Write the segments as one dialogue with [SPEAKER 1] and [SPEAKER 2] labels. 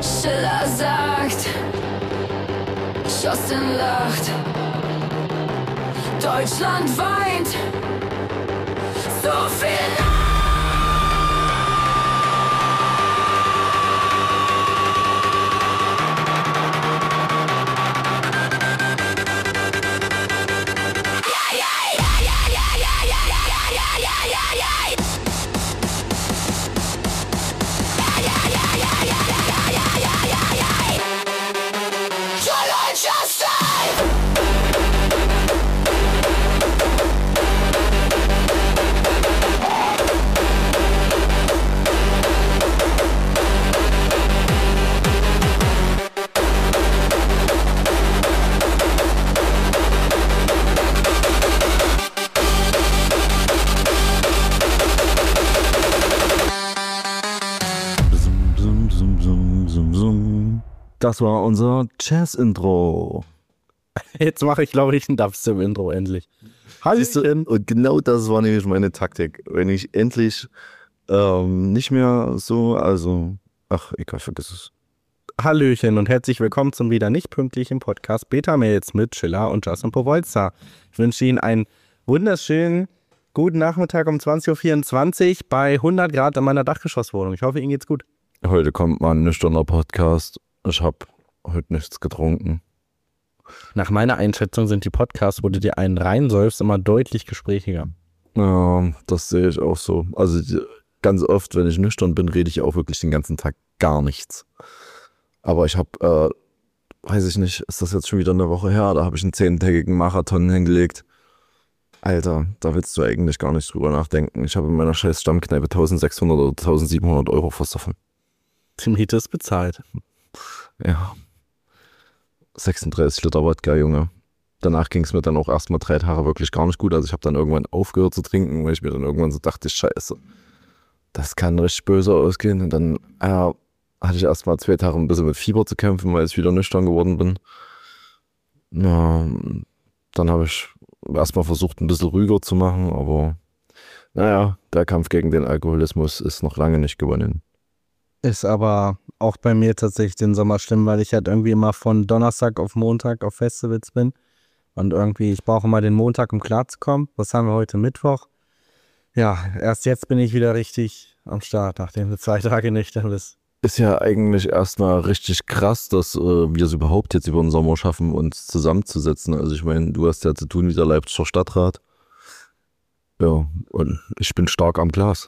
[SPEAKER 1] Schiller sagt, Justin lacht, Deutschland weint, so viel Leid.
[SPEAKER 2] Das war unser Jazz-Intro.
[SPEAKER 3] Jetzt mache ich, glaube ich, ein Dubstep-Intro endlich.
[SPEAKER 2] Und genau das war nämlich meine Taktik. Wenn ich endlich nicht mehr so, egal, vergiss es.
[SPEAKER 3] Hallöchen und herzlich willkommen zum wieder nicht pünktlichen Podcast Beta-Mails mit Schiller und Justin Powolzer. Ich wünsche Ihnen einen wunderschönen guten Nachmittag um 20.24 Uhr bei 100 Grad in meiner Dachgeschosswohnung. Ich hoffe, Ihnen geht's gut.
[SPEAKER 2] Heute kommt mal ein nüchterner Podcast. Ich habe heute nichts getrunken.
[SPEAKER 3] Nach meiner Einschätzung sind die Podcasts, wo du dir einen reinsäufst, immer deutlich gesprächiger.
[SPEAKER 2] Ja, das sehe ich auch so. Also ganz oft, wenn ich nüchtern bin, rede ich auch wirklich den ganzen Tag gar nichts. Aber ich habe, weiß ich nicht, ist das jetzt schon wieder eine Woche her, da habe ich einen 10-tägigen Marathon hingelegt. Alter, da willst du eigentlich gar nicht drüber nachdenken. Ich habe in meiner scheiß Stammkneipe 1600 oder 1700 Euro versoffen.
[SPEAKER 3] Die Miete ist bezahlt.
[SPEAKER 2] Ja. 36 Liter Wodka, Junge. Danach ging es mir dann auch erstmal 3 Tage wirklich gar nicht gut. Also ich habe dann irgendwann aufgehört zu trinken, weil ich mir dann irgendwann so dachte, scheiße, das kann richtig böse ausgehen. Und dann hatte ich erstmal 2 Tage ein bisschen mit Fieber zu kämpfen, weil ich wieder nüchtern geworden bin. Ja, dann habe ich erstmal versucht, ein bisschen ruhiger zu machen, aber naja, der Kampf gegen den Alkoholismus ist noch lange nicht gewonnen.
[SPEAKER 3] Ist aber auch bei mir tatsächlich den Sommer schlimm, weil ich halt irgendwie immer von Donnerstag auf Montag auf Festivals bin. Und irgendwie, ich brauche immer den Montag, um klarzukommen. Was haben wir heute, Mittwoch? Ja, erst jetzt bin ich wieder richtig am Start, nachdem du 2 Tage nüchtern bist.
[SPEAKER 2] Ist ja eigentlich erstmal richtig krass, dass wir es überhaupt jetzt über den Sommer schaffen, uns zusammenzusetzen. Also ich meine, du hast ja zu tun wie der Leipziger Stadtrat. Ja, und ich bin stark am Glas.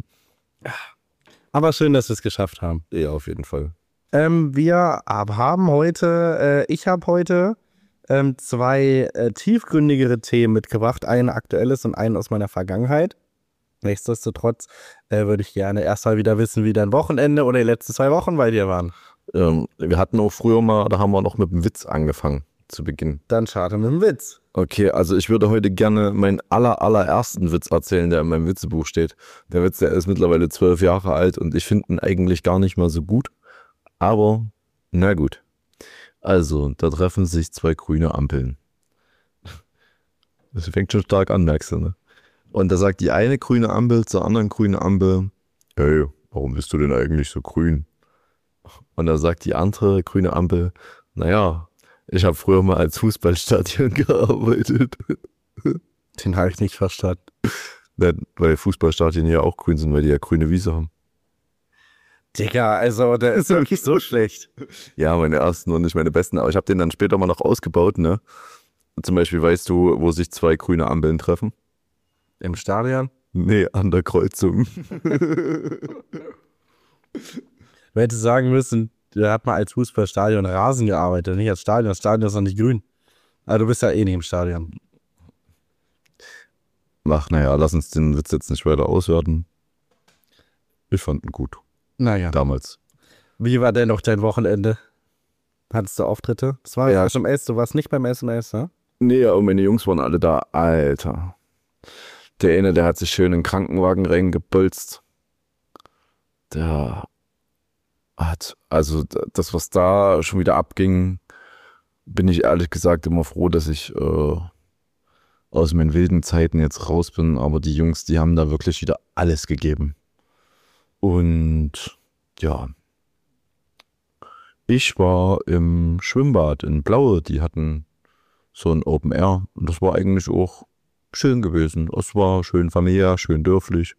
[SPEAKER 3] Aber schön, dass wir es geschafft haben.
[SPEAKER 2] Ja, auf jeden Fall.
[SPEAKER 3] Wir haben heute, ich habe heute 2 tiefgründigere Themen mitgebracht. Ein aktuelles und einen aus meiner Vergangenheit. Nichtsdestotrotz würde ich gerne erstmal wieder wissen, wie dein Wochenende oder die letzten 2 Wochen bei dir waren.
[SPEAKER 2] Wir hatten auch früher mal, da haben wir noch mit dem Witz angefangen zu Beginn.
[SPEAKER 3] Dann starte mit dem Witz.
[SPEAKER 2] Okay, also ich würde heute gerne meinen allerersten Witz erzählen, der in meinem Witzebuch steht. Der Witz, der ist mittlerweile 12 Jahre alt und ich finde ihn eigentlich gar nicht mal so gut. Aber, na gut. Also, da treffen sich 2 grüne Ampeln. Das fängt schon stark an, merkst du, ne? Und da sagt die eine grüne Ampel zur anderen grünen Ampel, hey, warum bist du denn eigentlich so grün? Und da sagt die andere grüne Ampel, naja, ich habe früher mal als Fußballstadion gearbeitet.
[SPEAKER 3] Den habe ich nicht verstanden.
[SPEAKER 2] Weil Fußballstadien ja auch grün sind, weil die ja grüne Wiese haben.
[SPEAKER 3] Digga, also der ist wirklich so schlecht.
[SPEAKER 2] Ja, meine ersten und nicht meine besten, aber ich habe den dann später mal noch ausgebaut, ne? Zum Beispiel, weißt du, wo sich 2 grüne Ampeln treffen?
[SPEAKER 3] Im Stadion?
[SPEAKER 2] Nee, an der Kreuzung.
[SPEAKER 3] Du hättest sagen müssen, der hat mal als Fußballstadion Rasen gearbeitet, nicht als Stadion. Das Stadion ist doch nicht grün. Aber du bist ja eh nicht im Stadion.
[SPEAKER 2] Ach, naja, lass uns den Witz jetzt nicht weiter auswerten. Ich fand ihn gut.
[SPEAKER 3] Naja.
[SPEAKER 2] Damals.
[SPEAKER 3] Wie war denn noch dein Wochenende? Hattest du Auftritte? Das war ja SMS, du warst nicht beim SMS, ne?
[SPEAKER 2] Nee, aber meine Jungs waren alle da. Alter. Der eine, der hat sich schön in den Krankenwagen reingebolzt. Der hat, also das, was da schon wieder abging, bin ich ehrlich gesagt immer froh, dass ich aus meinen wilden Zeiten jetzt raus bin. Aber die Jungs, die haben da wirklich wieder alles gegeben. Und ja, Ich war im Schwimmbad in Blaue, die hatten so ein Open Air und das war eigentlich auch schön gewesen. Es war schön familiär, schön dörflich.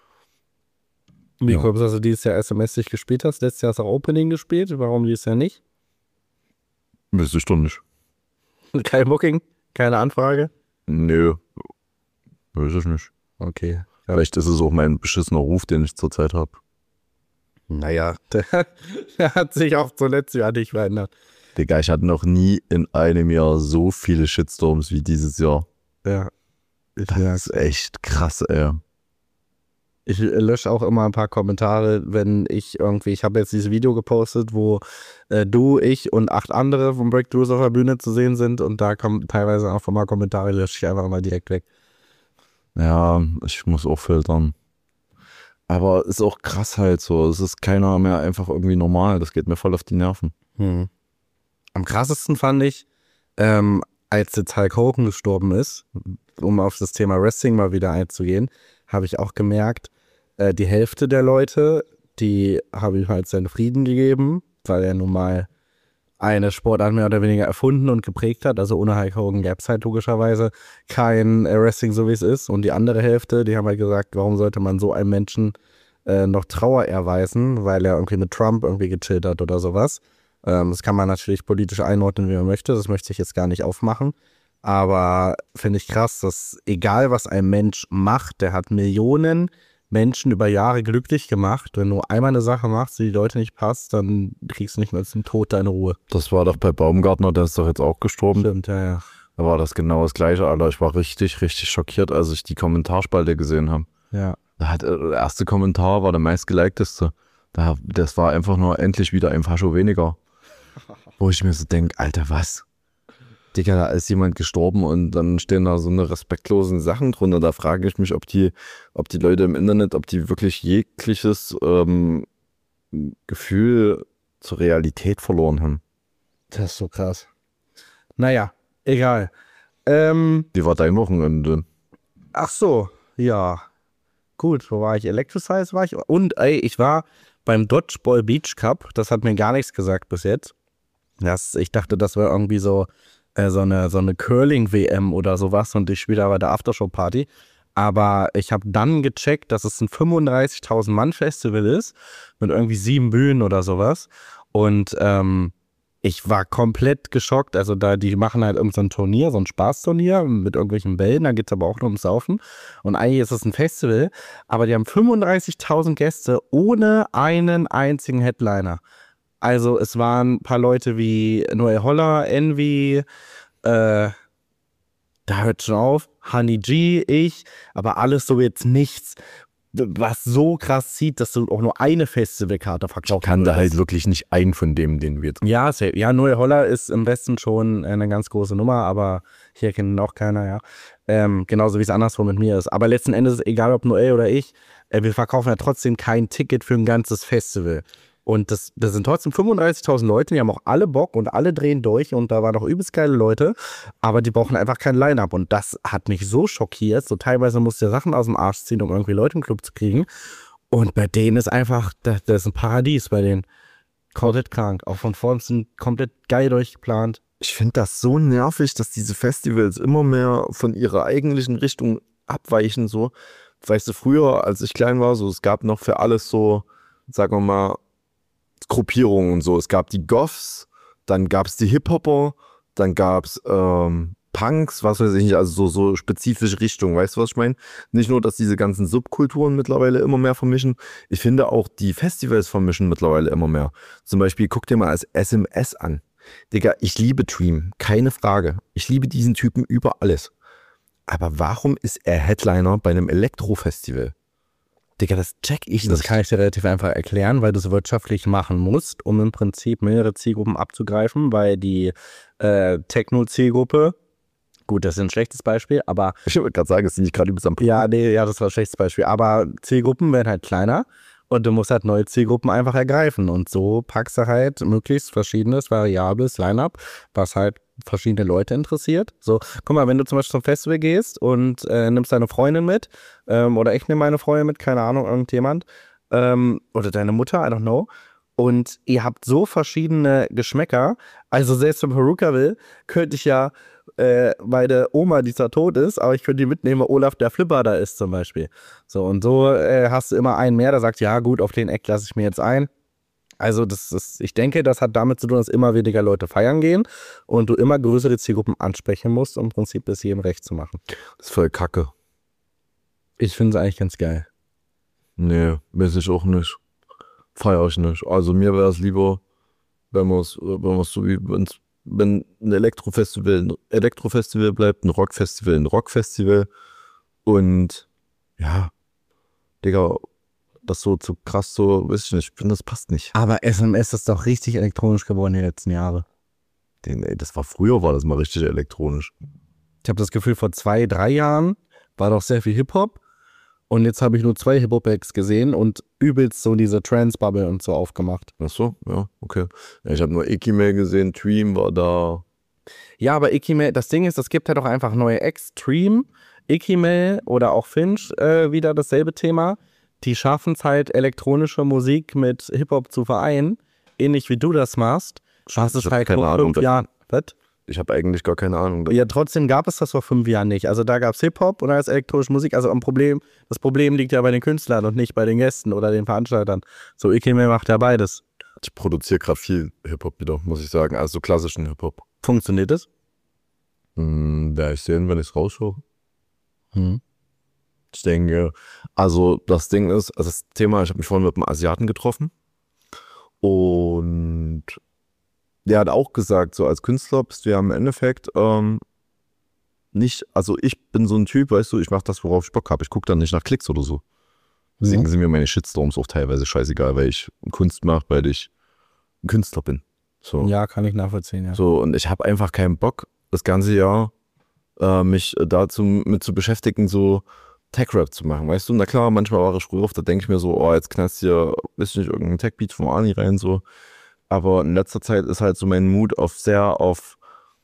[SPEAKER 3] Wie
[SPEAKER 2] Ja.
[SPEAKER 3] kommst du, dass du dieses Jahr SMS gespielt hast? Letztes Jahr hast du auch Opening gespielt. Warum dieses Jahr nicht?
[SPEAKER 2] Wüsste ich doch nicht.
[SPEAKER 3] Kein Booking? Keine Anfrage?
[SPEAKER 2] Nö, weiß ich nicht.
[SPEAKER 3] Okay.
[SPEAKER 2] Vielleicht ist es auch mein beschissener Ruf, den ich zurzeit habe.
[SPEAKER 3] Naja, der hat sich auch zuletzt ja nicht verändert.
[SPEAKER 2] Digga, ich hatte noch nie in einem Jahr so viele Shitstorms wie dieses Jahr.
[SPEAKER 3] Ja.
[SPEAKER 2] Das ist echt krass, ey.
[SPEAKER 3] Ich lösche auch immer ein paar Kommentare, wenn ich habe jetzt dieses Video gepostet, wo du, ich und 8 andere von Breakthroughs auf der Bühne zu sehen sind und da kommen teilweise auch mal Kommentare, lösche ich einfach mal direkt weg.
[SPEAKER 2] Ja, ich muss auch filtern. Aber ist auch krass halt so. Es ist keiner mehr einfach irgendwie normal. Das geht mir voll auf die Nerven.
[SPEAKER 3] Am krassesten fand ich, als jetzt Hulk Hogan gestorben ist, um auf das Thema Wrestling mal wieder einzugehen, habe ich auch gemerkt, die Hälfte der Leute, die haben ihm halt seinen Frieden gegeben, weil er nun mal eine Sportart mehr oder weniger erfunden und geprägt hat. Also ohne Hulk Hogan gäbe es halt logischerweise kein Wrestling, so wie es ist. Und die andere Hälfte, die haben halt gesagt, warum sollte man so einem Menschen noch Trauer erweisen, weil er irgendwie mit Trump irgendwie gechillt hat oder sowas. Das kann man natürlich politisch einordnen, wie man möchte. Das möchte ich jetzt gar nicht aufmachen. Aber finde ich krass, dass egal was ein Mensch macht, der hat Millionen Menschen über Jahre glücklich gemacht. Wenn du einmal eine Sache machst, die die Leute nicht passt, dann kriegst du nicht mehr zum Tod deine Ruhe.
[SPEAKER 2] Das war doch bei Baumgartner, der ist doch jetzt auch gestorben.
[SPEAKER 3] Stimmt, ja.
[SPEAKER 2] Da war das genau das Gleiche, Alter. Ich war richtig, richtig schockiert, als ich die Kommentarspalte gesehen habe.
[SPEAKER 3] Ja.
[SPEAKER 2] Der erste Kommentar war der meistgeliketeste. Das war einfach nur endlich wieder ein Fascho weniger. Wo ich mir so denke, Alter, was? Digga, da ist jemand gestorben und dann stehen da so eine respektlosen Sachen drunter. Da frage ich mich, ob die Leute im Internet, ob die wirklich jegliches Gefühl zur Realität verloren haben.
[SPEAKER 3] Das ist so krass. Naja, egal.
[SPEAKER 2] Wie war dein Wochenende?
[SPEAKER 3] Ach so, ja. Gut, wo war ich? Electrocise war ich. Und ich war beim Dodgeball Beach Cup. Das hat mir gar nichts gesagt bis jetzt. Ich dachte, das wäre irgendwie so eine Curling-WM oder sowas und ich spiele da bei der Aftershow-Party. Aber ich habe dann gecheckt, dass es ein 35.000 Mann Festival ist mit irgendwie 7 Bühnen oder sowas. Und ich war komplett geschockt. Also die machen halt irgend so ein Turnier, so ein Spaßturnier mit irgendwelchen Bällen. Da geht es aber auch nur ums Saufen. Und eigentlich ist es ein Festival. Aber die haben 35.000 Gäste ohne einen einzigen Headliner. Also es waren ein paar Leute wie Noel Holler, Envy, da hört schon auf, Honey G, ich, aber alles so jetzt nichts, was so krass zieht, dass du auch nur eine Festivalkarte verkaufen
[SPEAKER 2] Ich kannte
[SPEAKER 3] würdest.
[SPEAKER 2] halt wirklich nicht einen von dem, den wir jetzt.
[SPEAKER 3] Ja, ja, Noel Holler ist im Westen schon eine ganz große Nummer, aber hier kennt ihn auch keiner, ja. Genauso wie es andersrum mit mir ist. Aber letzten Endes, egal ob Noel oder ich, wir verkaufen ja trotzdem kein Ticket für ein ganzes Festival. Und das sind trotzdem 35.000 Leute, die haben auch alle Bock und alle drehen durch und da waren auch übelst geile Leute, aber die brauchen einfach kein Line-Up und das hat mich so schockiert, so teilweise musst du Sachen aus dem Arsch ziehen, um irgendwie Leute im Club zu kriegen und bei denen ist einfach, das ist ein Paradies bei denen, komplett krank, auch von vorn sind komplett geil durchgeplant.
[SPEAKER 2] Ich finde das so nervig, dass diese Festivals immer mehr von ihrer eigentlichen Richtung abweichen, so. Weißt du, früher, als ich klein war, so, es gab noch für alles so, sagen wir mal, Gruppierungen und so. Es gab die Goths, dann gab es die Hip-Hopper, dann gab es Punks, was weiß ich nicht, also so spezifische Richtungen, weißt du, was ich meine? Nicht nur, dass diese ganzen Subkulturen mittlerweile immer mehr vermischen, ich finde auch, die Festivals vermischen mittlerweile immer mehr. Zum Beispiel, guck dir mal als SMS an. Digga, ich liebe Dream, keine Frage. Ich liebe diesen Typen über alles. Aber warum ist er Headliner bei einem Elektro-Festival? Digga, das check ich nicht.
[SPEAKER 3] Das kann ich dir relativ einfach erklären, weil du es wirtschaftlich machen musst, um im Prinzip mehrere Zielgruppen abzugreifen, weil die Techno-Zielgruppe, gut, das ist ein schlechtes Beispiel, aber
[SPEAKER 2] Ich würde gerade sagen, es ist nicht gerade übelst am
[SPEAKER 3] ja, das war ein schlechtes Beispiel, aber Zielgruppen werden halt kleiner und du musst halt neue Zielgruppen einfach ergreifen und so packst du halt möglichst verschiedenes, variables Line-Up, was halt verschiedene Leute interessiert. So, guck mal, wenn du zum Beispiel zum Festival gehst und nimmst deine Freundin mit oder ich nehme meine Freundin mit, keine Ahnung, irgendjemand oder deine Mutter, I don't know Und ihr habt so verschiedene Geschmäcker. Also selbst wenn Peruka will, könnte ich ja meine Oma, die zwar tot ist, aber ich könnte die mitnehmen, weil Olaf der Flipper da ist zum Beispiel. So, und so hast du immer einen mehr, der sagt, ja gut, auf den Eck lasse ich mir jetzt ein. Also ich denke, das hat damit zu tun, dass immer weniger Leute feiern gehen und du immer größere Zielgruppen ansprechen musst, um im Prinzip es jedem recht zu machen.
[SPEAKER 2] Das ist voll kacke.
[SPEAKER 3] Ich finde es eigentlich ganz geil.
[SPEAKER 2] Nee, weiß ich auch nicht. Feier ich nicht. Also mir wäre es lieber, wenn so wie, wenn ein Elektrofestival bleibt, ein Rockfestival und ja, Digga, das so zu krass, so, weiß ich nicht, ich finde, das passt nicht.
[SPEAKER 3] Aber SMS ist doch richtig elektronisch geworden die letzten Jahre.
[SPEAKER 2] Früher war das mal richtig elektronisch.
[SPEAKER 3] Ich habe das Gefühl, vor 2-3 Jahren war doch sehr viel Hip-Hop. Und jetzt habe ich nur 2 Hip-Hop-Acts gesehen und übelst so diese Trance-Bubble und so aufgemacht.
[SPEAKER 2] Ach so, ja, okay. Ja, ich habe nur Ikime gesehen, Dream war da.
[SPEAKER 3] Ja, aber Ikime, das Ding ist, es gibt halt auch einfach neue Acts. Dream, Ikime oder auch Finch, wieder dasselbe Thema. Die schaffen es halt, elektronische Musik mit Hip-Hop zu vereinen. Ähnlich wie du das machst. Hast du halt vor 5 Jahren. Was?
[SPEAKER 2] Ich habe eigentlich gar keine Ahnung.
[SPEAKER 3] Ja, trotzdem gab es das vor 5 Jahren nicht. Also da gab es Hip-Hop und da ist elektronische Musik. Also das Problem liegt ja bei den Künstlern und nicht bei den Gästen oder den Veranstaltern. So, Ikime macht ja beides.
[SPEAKER 2] Ich produziere gerade viel Hip-Hop wieder, muss ich sagen. Also klassischen Hip-Hop.
[SPEAKER 3] Funktioniert es?
[SPEAKER 2] Werde ich sehen, wenn ich es rausschaue. Ich denke, also das Ding ist, also das Thema, ich habe mich vorhin mit einem Asiaten getroffen und der hat auch gesagt, so als Künstler bist du ja im Endeffekt nicht, also ich bin so ein Typ, weißt du, ich mache das, worauf ich Bock habe. Ich gucke dann nicht nach Klicks oder so. Deswegen sind mir meine Shitstorms auch teilweise scheißegal, weil ich Kunst mache, weil ich ein Künstler bin. So.
[SPEAKER 3] Ja, kann ich nachvollziehen, ja.
[SPEAKER 2] So, und ich habe einfach keinen Bock, das ganze Jahr mich dazu mit zu beschäftigen, so Tech-Rap zu machen, weißt du? Na klar, manchmal war ich früher auf, da denke ich mir so, oh, jetzt knallst du hier, weiß nicht, irgendein Tech-Beat vom Ani rein, so. Aber in letzter Zeit ist halt so mein Mut sehr auf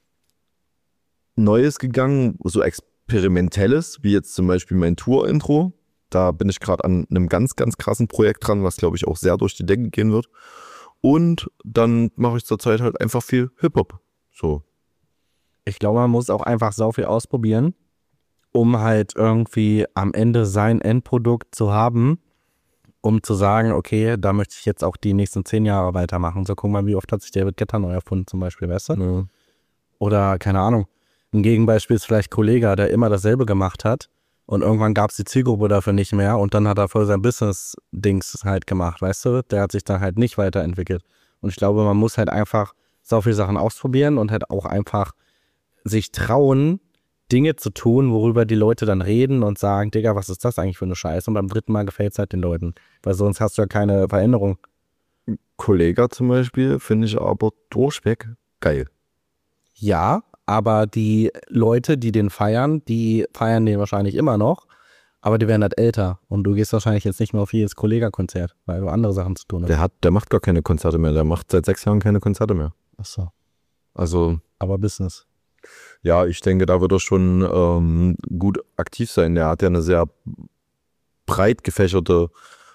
[SPEAKER 2] Neues gegangen, so Experimentelles, wie jetzt zum Beispiel mein Tour-Intro. Da bin ich gerade an einem ganz, ganz krassen Projekt dran, was glaube ich auch sehr durch die Decke gehen wird. Und dann mache ich zurzeit halt einfach viel Hip-Hop. So.
[SPEAKER 3] Ich glaube, man muss auch einfach sau viel ausprobieren, um halt irgendwie am Ende sein Endprodukt zu haben, um zu sagen, okay, da möchte ich jetzt auch die nächsten 10 Jahre weitermachen. So, guck mal, wie oft hat sich David Guetta neu erfunden zum Beispiel, weißt du?
[SPEAKER 2] Ja.
[SPEAKER 3] Oder, keine Ahnung, ein Gegenbeispiel ist vielleicht Kollega, der immer dasselbe gemacht hat und irgendwann gab es die Zielgruppe dafür nicht mehr und dann hat er voll sein Business-Dings halt gemacht, weißt du? Der hat sich dann halt nicht weiterentwickelt. Und ich glaube, man muss halt einfach so viele Sachen ausprobieren und halt auch einfach sich trauen, Dinge zu tun, worüber die Leute dann reden und sagen, Digga, was ist das eigentlich für eine Scheiße? Und beim 3. Mal gefällt es halt den Leuten, weil sonst hast du ja keine Veränderung.
[SPEAKER 2] Kollega zum Beispiel finde ich aber durchweg geil.
[SPEAKER 3] Ja, aber die Leute, die den feiern den wahrscheinlich immer noch, aber die werden halt älter und du gehst wahrscheinlich jetzt nicht mehr auf jedes Kollega-Konzert, weil du andere Sachen zu tun hast.
[SPEAKER 2] Der macht gar keine Konzerte mehr, der macht seit 6 Jahren keine Konzerte mehr.
[SPEAKER 3] Achso.
[SPEAKER 2] Also,
[SPEAKER 3] Aber Business.
[SPEAKER 2] ja, ich denke, da wird er schon gut aktiv sein. Der hat ja eine sehr breit gefächerte,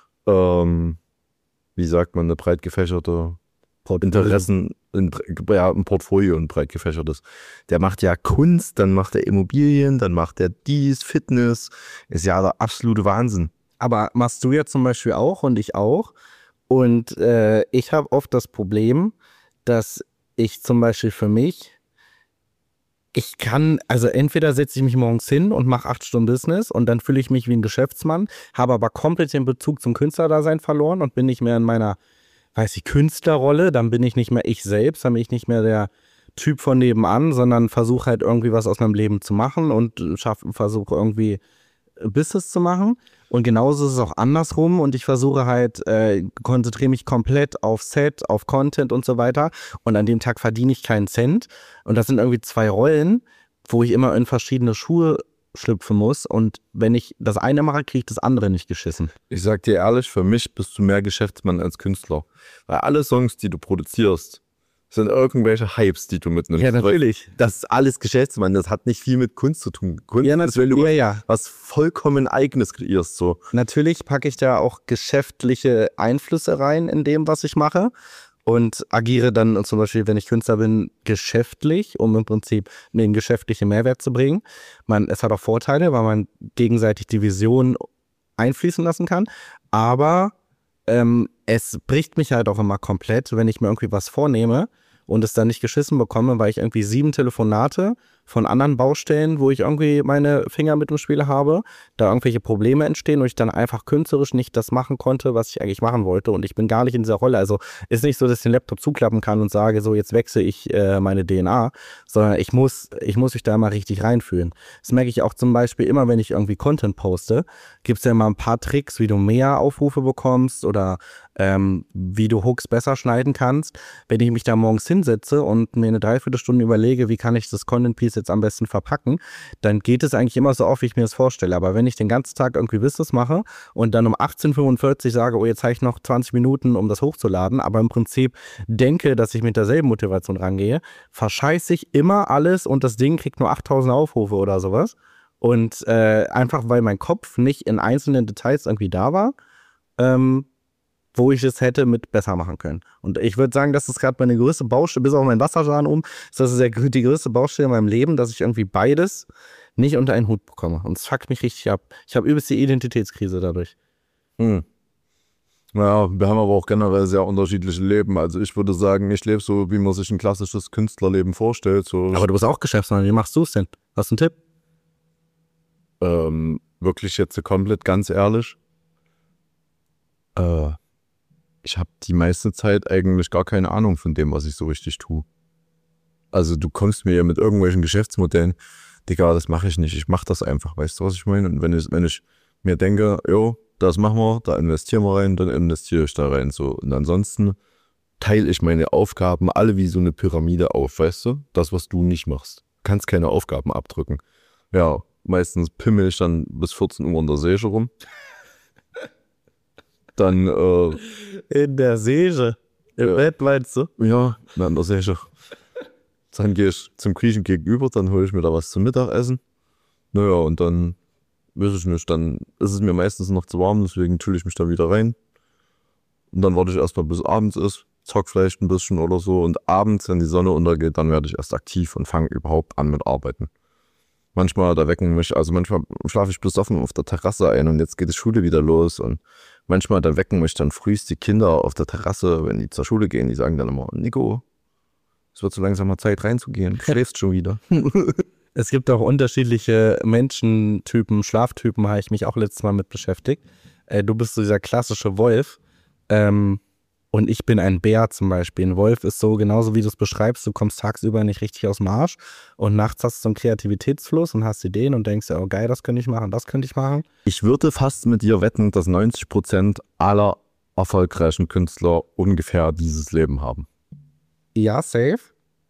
[SPEAKER 2] wie sagt man, eine breit gefächerte Interessen, ein Portfolio und breit gefächertes. Der macht ja Kunst, dann macht er Immobilien, dann macht er dies, Fitness. Ist ja der absolute Wahnsinn.
[SPEAKER 3] Aber machst du ja zum Beispiel auch und ich auch. Und ich habe oft das Problem, dass ich zum Beispiel für mich, ich kann, also entweder setze ich mich morgens hin und mache 8 Stunden Business und dann fühle ich mich wie ein Geschäftsmann, habe aber komplett den Bezug zum Künstlerdasein verloren und bin nicht mehr in meiner, Künstlerrolle, dann bin ich nicht mehr ich selbst, dann bin ich nicht mehr der Typ von nebenan, sondern versuche halt irgendwie was aus meinem Leben zu machen und versuche irgendwie Business zu machen. Und genauso ist es auch andersrum und ich versuche halt, konzentriere mich komplett auf Set, auf Content und so weiter und an dem Tag verdiene ich keinen Cent und das sind irgendwie 2 Rollen, wo ich immer in verschiedene Schuhe schlüpfen muss und wenn ich das eine mache, kriege ich das andere nicht geschissen.
[SPEAKER 2] Ich sag dir ehrlich, für mich bist du mehr Geschäftsmann als Künstler. Weil alle Songs, die du produzierst, sind irgendwelche Hypes, die du mitnimmst.
[SPEAKER 3] Ja, natürlich.
[SPEAKER 2] Das ist alles Geschäftsmann, das hat nicht viel mit Kunst zu tun. Kunst
[SPEAKER 3] Ja,
[SPEAKER 2] ist, wenn du
[SPEAKER 3] ja.
[SPEAKER 2] was vollkommen Eigenes kreierst. So.
[SPEAKER 3] Natürlich packe ich da auch geschäftliche Einflüsse rein in dem, was ich mache und agiere dann zum Beispiel, wenn ich Künstler bin, geschäftlich, um im Prinzip mir einen geschäftlichen Mehrwert zu bringen. Es hat auch Vorteile, weil man gegenseitig die Vision einfließen lassen kann, aber es bricht mich halt auch immer komplett, wenn ich mir irgendwie was vornehme und es dann nicht geschissen bekomme, weil ich irgendwie 7 Telefonate von anderen Baustellen, wo ich irgendwie meine Finger mit im Spiel habe, da irgendwelche Probleme entstehen und ich dann einfach künstlerisch nicht das machen konnte, was ich eigentlich machen wollte und ich bin gar nicht in dieser Rolle. Also ist nicht so, dass ich den Laptop zuklappen kann und sage, so jetzt wechsle ich meine DNA, sondern ich muss mich da mal richtig reinfühlen. Das merke ich auch zum Beispiel immer, wenn ich irgendwie Content poste, gibt es ja immer ein paar Tricks, wie du mehr Aufrufe bekommst oder wie du Hooks besser schneiden kannst. Wenn ich mich da morgens hinsetze und mir eine Dreiviertelstunde überlege, wie kann ich das Content-Piece jetzt am besten verpacken, dann geht es eigentlich immer so auf, wie ich mir das vorstelle. Aber wenn ich den ganzen Tag irgendwie Business mache und dann um 18:45 Uhr sage, oh, jetzt habe ich noch 20 Minuten, um das hochzuladen, aber im Prinzip denke, dass ich mit derselben Motivation rangehe, verscheiße ich immer alles und das Ding kriegt nur 8.000 Aufrufe oder sowas. Und einfach, weil mein Kopf nicht in einzelnen Details irgendwie da war, wo ich es hätte mit besser machen können. Und ich würde sagen, das ist gerade meine größte Baustelle, bis auf meinen Wasserschaden das ist die größte Baustelle in meinem Leben, dass ich irgendwie beides nicht unter einen Hut bekomme. Und es fuckt mich richtig ab. Ich habe übelst die Identitätskrise dadurch.
[SPEAKER 2] Naja, wir haben aber auch generell sehr unterschiedliche Leben. Also ich würde sagen, ich lebe so, wie man sich ein klassisches Künstlerleben vorstellt. So,
[SPEAKER 3] aber du bist auch Geschäftsmann, wie machst du es denn? Hast du einen Tipp?
[SPEAKER 2] wirklich jetzt komplett ganz ehrlich. Ich habe die meiste Zeit eigentlich gar keine Ahnung von dem, was ich so richtig tue. Also du kommst mir ja mit irgendwelchen Geschäftsmodellen, Digga, das mache ich nicht, ich mache das einfach, weißt du, was ich meine? Und wenn ich mir denke, jo, das machen wir, da investieren wir rein, dann investiere ich da rein, so. Und ansonsten teile ich meine Aufgaben alle wie so eine Pyramide auf, weißt du? Das, was du nicht machst. Du kannst keine Aufgaben abdrücken. Ja, meistens pimmel ich dann bis 14 Uhr in der Säge rum. Dann,
[SPEAKER 3] in der Säge. Im Bett, meinst du?
[SPEAKER 2] Ja, in der Säge. Dann gehe ich zum Griechen gegenüber, dann hole ich mir da was zum Mittagessen. Naja, und dann, weiß ich nicht, dann ist es mir meistens noch zu warm, deswegen tülle ich mich da wieder rein. Und dann warte ich erstmal, bis abends ist, zock vielleicht ein bisschen oder so. Und abends, wenn die Sonne untergeht, dann werde ich erst aktiv und fange überhaupt an mit Arbeiten. Manchmal, manchmal schlafe ich besoffen auf der Terrasse ein und jetzt geht die Schule wieder los. Und manchmal, da wecken mich dann frühst die Kinder auf der Terrasse, wenn die zur Schule gehen. Die sagen dann immer, Nico, es wird so langsam mal Zeit reinzugehen. Du schläfst schon wieder.
[SPEAKER 3] Es gibt auch unterschiedliche Menschentypen, Schlaftypen, habe ich mich auch letztes Mal mit beschäftigt. Du bist so dieser klassische Wolf. Und ich bin ein Bär zum Beispiel. Ein Wolf ist so, genauso wie du es beschreibst, du kommst tagsüber nicht richtig aus dem Arsch und nachts hast du so einen Kreativitätsfluss und hast Ideen und denkst, oh geil, das könnte ich machen, das könnte ich machen.
[SPEAKER 2] Ich würde fast mit dir wetten, dass 90% aller erfolgreichen Künstler ungefähr dieses Leben haben.
[SPEAKER 3] Ja, safe.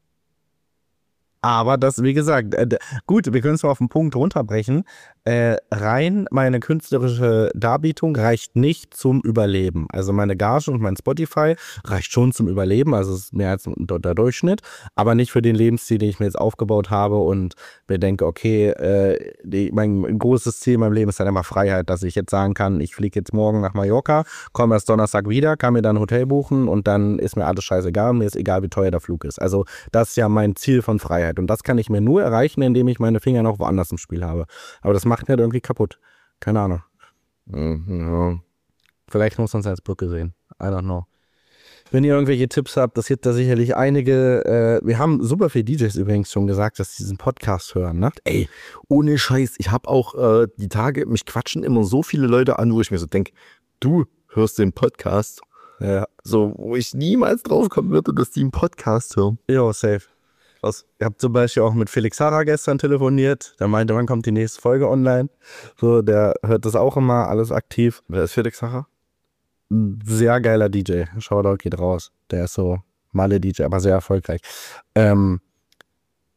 [SPEAKER 3] Aber das, wie gesagt, gut, wir können es mal auf den Punkt runterbrechen. Rein meine künstlerische Darbietung reicht nicht zum Überleben. Also meine Gage und mein Spotify reicht schon zum Überleben, also es ist mehr als der Durchschnitt, aber nicht für den Lebensstil, den ich mir jetzt aufgebaut habe und mir denke, okay, mein großes Ziel in meinem Leben ist halt immer Freiheit, dass ich jetzt sagen kann, ich fliege jetzt morgen nach Mallorca, komme erst Donnerstag wieder, kann mir dann ein Hotel buchen und dann ist mir alles scheißegal, mir ist egal, wie teuer der Flug ist. Also das ist ja mein Ziel von Freiheit und das kann ich mir nur erreichen, indem ich meine Finger noch woanders im Spiel habe. Aber das macht mir halt irgendwie kaputt. Keine Ahnung.
[SPEAKER 2] Ja.
[SPEAKER 3] Vielleicht muss man es als Brücke sehen. I don't know. Wenn ihr irgendwelche Tipps habt, das gibt da sicherlich einige. Wir haben super viele DJs übrigens schon gesagt, dass sie diesen Podcast hören, ne?
[SPEAKER 2] Ey, ohne Scheiß. Ich habe auch die Tage, mich quatschen immer so viele Leute an, wo ich mir so denke, du hörst den Podcast.
[SPEAKER 3] Ja.
[SPEAKER 2] So, wo ich niemals drauf kommen würde, dass die einen Podcast hören.
[SPEAKER 3] Jo, safe. Was? Ich habe zum Beispiel auch mit Felix Harrer gestern telefoniert. Der meinte, wann kommt die nächste Folge online? So, der hört das auch immer, alles aktiv.
[SPEAKER 2] Wer ist Felix Harrer?
[SPEAKER 3] Sehr geiler DJ. Shoutout geht raus. Der ist so Malle-DJ, aber sehr erfolgreich.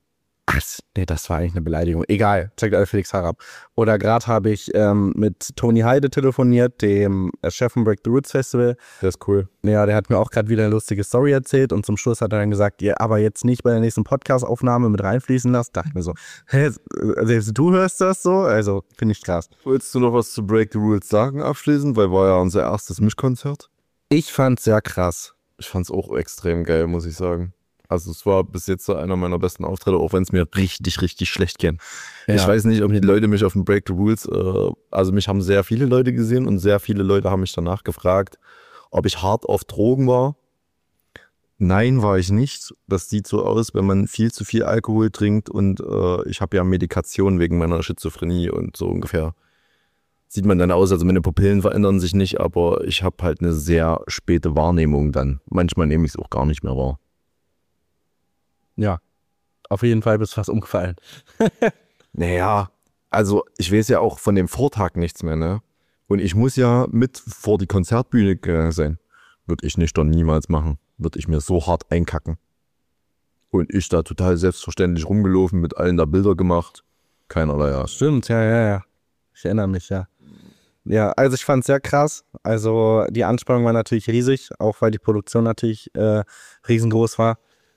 [SPEAKER 3] Was? Nee, das war eigentlich eine Beleidigung. Egal, checkt alle Felix Harab. Oder gerade habe ich mit Toni Heide telefoniert, dem Chef vom Break the Roots Festival.
[SPEAKER 2] Der ist cool.
[SPEAKER 3] Ja, der hat mir auch gerade wieder eine lustige Story erzählt und zum Schluss hat er dann gesagt, ja, aber jetzt nicht bei der nächsten Podcast-Aufnahme mit reinfließen lassen. Dachte ich mir so, hä, also du hörst das so? Also, finde ich krass.
[SPEAKER 2] Willst du noch was zu Break the Rules sagen abschließend? Weil war ja unser erstes Mischkonzert.
[SPEAKER 3] Ich fand's sehr krass.
[SPEAKER 2] Ich fand's auch extrem geil, muss ich sagen. Also es war bis jetzt so einer meiner besten Auftritte, auch wenn es mir richtig, richtig schlecht ging.
[SPEAKER 3] Ja.
[SPEAKER 2] Ich weiß nicht, ob die Leute mich auf dem Break the Rules, also mich haben sehr viele Leute gesehen und sehr viele Leute haben mich danach gefragt, ob ich hart auf Drogen war. Nein, war ich nicht. Das sieht so aus, wenn man viel zu viel Alkohol trinkt und ich habe ja Medikation wegen meiner Schizophrenie und so ungefähr. Sieht man dann aus, also meine Pupillen verändern sich nicht, aber ich habe halt eine sehr späte Wahrnehmung dann. Manchmal nehme ich es auch gar nicht mehr wahr.
[SPEAKER 3] Ja, auf jeden Fall bist du fast umgefallen.
[SPEAKER 2] Naja, also ich weiß ja auch von dem Vortag nichts mehr, ne? Und ich muss ja mit vor die Konzertbühne gegangen sein. Würde ich nicht doch niemals machen. Würde ich mir so hart einkacken. Und ich da total selbstverständlich rumgelaufen, mit allen da Bilder gemacht. Keinerlei, ja.
[SPEAKER 3] Stimmt, ja. Ich erinnere mich, ja. Ja, also ich fand es sehr krass. Also die Anspannung war natürlich riesig, auch weil die Produktion natürlich riesengroß war.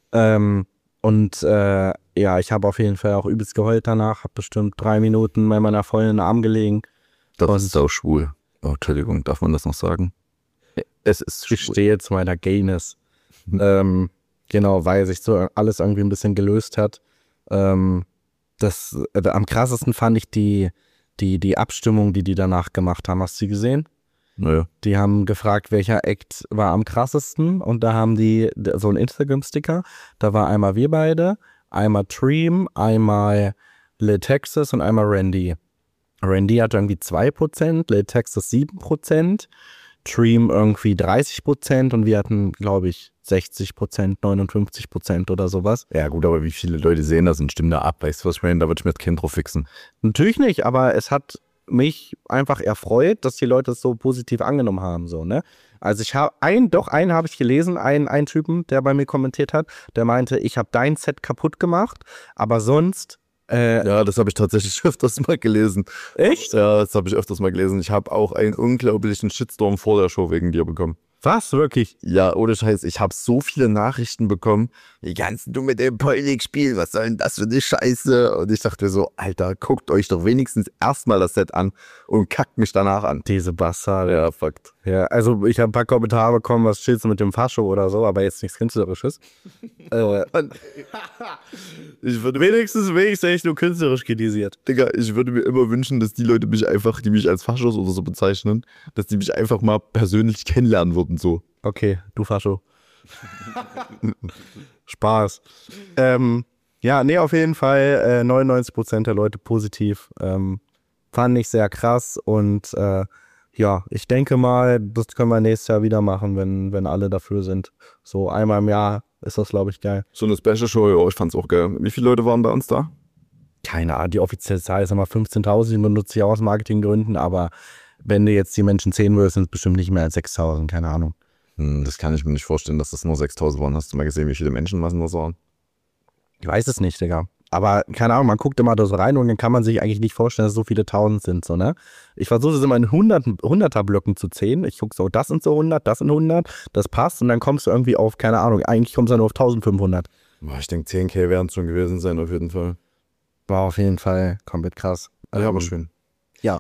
[SPEAKER 3] Ja, ich habe auf jeden Fall auch übelst geheult danach. Habe bestimmt 3 Minuten bei meiner Freundin in den Arm gelegen.
[SPEAKER 2] Das ist auch schwul. Oh, Entschuldigung, darf man das noch sagen? Es ist schwul.
[SPEAKER 3] Ich stehe zu meiner Gayness. Genau, weil sich so alles irgendwie ein bisschen gelöst hat. Am krassesten fand ich die Abstimmung, die danach gemacht haben. Hast du sie gesehen?
[SPEAKER 2] Naja.
[SPEAKER 3] Die haben gefragt, welcher Act war am krassesten und da haben die so einen Instagram-Sticker. Da war einmal wir beide, einmal Dream, einmal Lil Texas und einmal Randy. Randy hatte irgendwie 2%, Lil Texas 7%, Dream irgendwie 30% und wir hatten, glaube ich, 60%, 59% oder sowas.
[SPEAKER 2] Ja gut, aber wie viele Leute sehen das und stimmen da ab? Weißt du, was ich meine? Da würde ich mir das Kind drauf fixen.
[SPEAKER 3] Natürlich nicht, aber es hat mich einfach erfreut, dass die Leute es so positiv angenommen haben, so, ne? Also ich habe einen habe ich gelesen, einen Typen, der bei mir kommentiert hat, der meinte, ich habe dein Set kaputt gemacht, aber sonst
[SPEAKER 2] Ja, das habe ich tatsächlich öfters mal gelesen.
[SPEAKER 3] Echt?
[SPEAKER 2] Ja, das habe ich öfters mal gelesen. Ich habe auch einen unglaublichen Shitstorm vor der Show wegen dir bekommen.
[SPEAKER 3] Was? Wirklich?
[SPEAKER 2] Ja, ohne Scheiß. Ich habe so viele Nachrichten bekommen. Wie kannst du mit dem Polnik spielen? Was soll denn das für eine Scheiße? Und ich dachte mir so, Alter, guckt euch doch wenigstens erstmal das Set an und kackt mich danach an.
[SPEAKER 3] Diese Bastarde.
[SPEAKER 2] Ja, Fakt.
[SPEAKER 3] Ja, also ich habe ein paar Kommentare bekommen, was chillst du mit dem Fascho oder so, aber jetzt nichts Künstlerisches.
[SPEAKER 2] Ich würde
[SPEAKER 3] wenigstens echt nur künstlerisch kritisiert.
[SPEAKER 2] Digga, ich würde mir immer wünschen, dass die Leute mich einfach, die mich als Faschos oder so bezeichnen, dass die mich einfach mal persönlich kennenlernen würden, so.
[SPEAKER 3] Okay, du Fascho. Spaß. Ja, nee, auf jeden Fall 99% der Leute positiv. Fand ich sehr krass und ja, ich denke mal, das können wir nächstes Jahr wieder machen, wenn alle dafür sind. So einmal im Jahr ist das, glaube ich, geil.
[SPEAKER 2] So eine Special-Show, ja, ich fand's auch geil. Wie viele Leute waren bei uns da?
[SPEAKER 3] Keine Ahnung, die offizielle Zahl ist immer 15.000, die benutze ich auch aus Marketinggründen, aber wenn du jetzt die Menschen zählen würdest, sind es bestimmt nicht mehr als 6.000, keine Ahnung.
[SPEAKER 2] Das kann ich mir nicht vorstellen, dass das nur 6.000 waren. Hast du mal gesehen, wie viele Menschenmassen das waren?
[SPEAKER 3] Ich weiß es nicht, Digga. Aber keine Ahnung, man guckt immer da so rein und dann kann man sich eigentlich nicht vorstellen, dass so viele Tausend sind, so, ne? Ich versuche es immer in 100er-Blöcken zu zählen. Ich gucke so, das sind so 100, das sind 100, das passt und dann kommst du irgendwie auf, keine Ahnung, eigentlich kommst du nur auf 1.500.
[SPEAKER 2] Boah, ich denke, 10.000 werden es schon gewesen sein, auf jeden Fall.
[SPEAKER 3] War auf jeden Fall komplett krass.
[SPEAKER 2] Ja, aber schön.
[SPEAKER 3] Ja.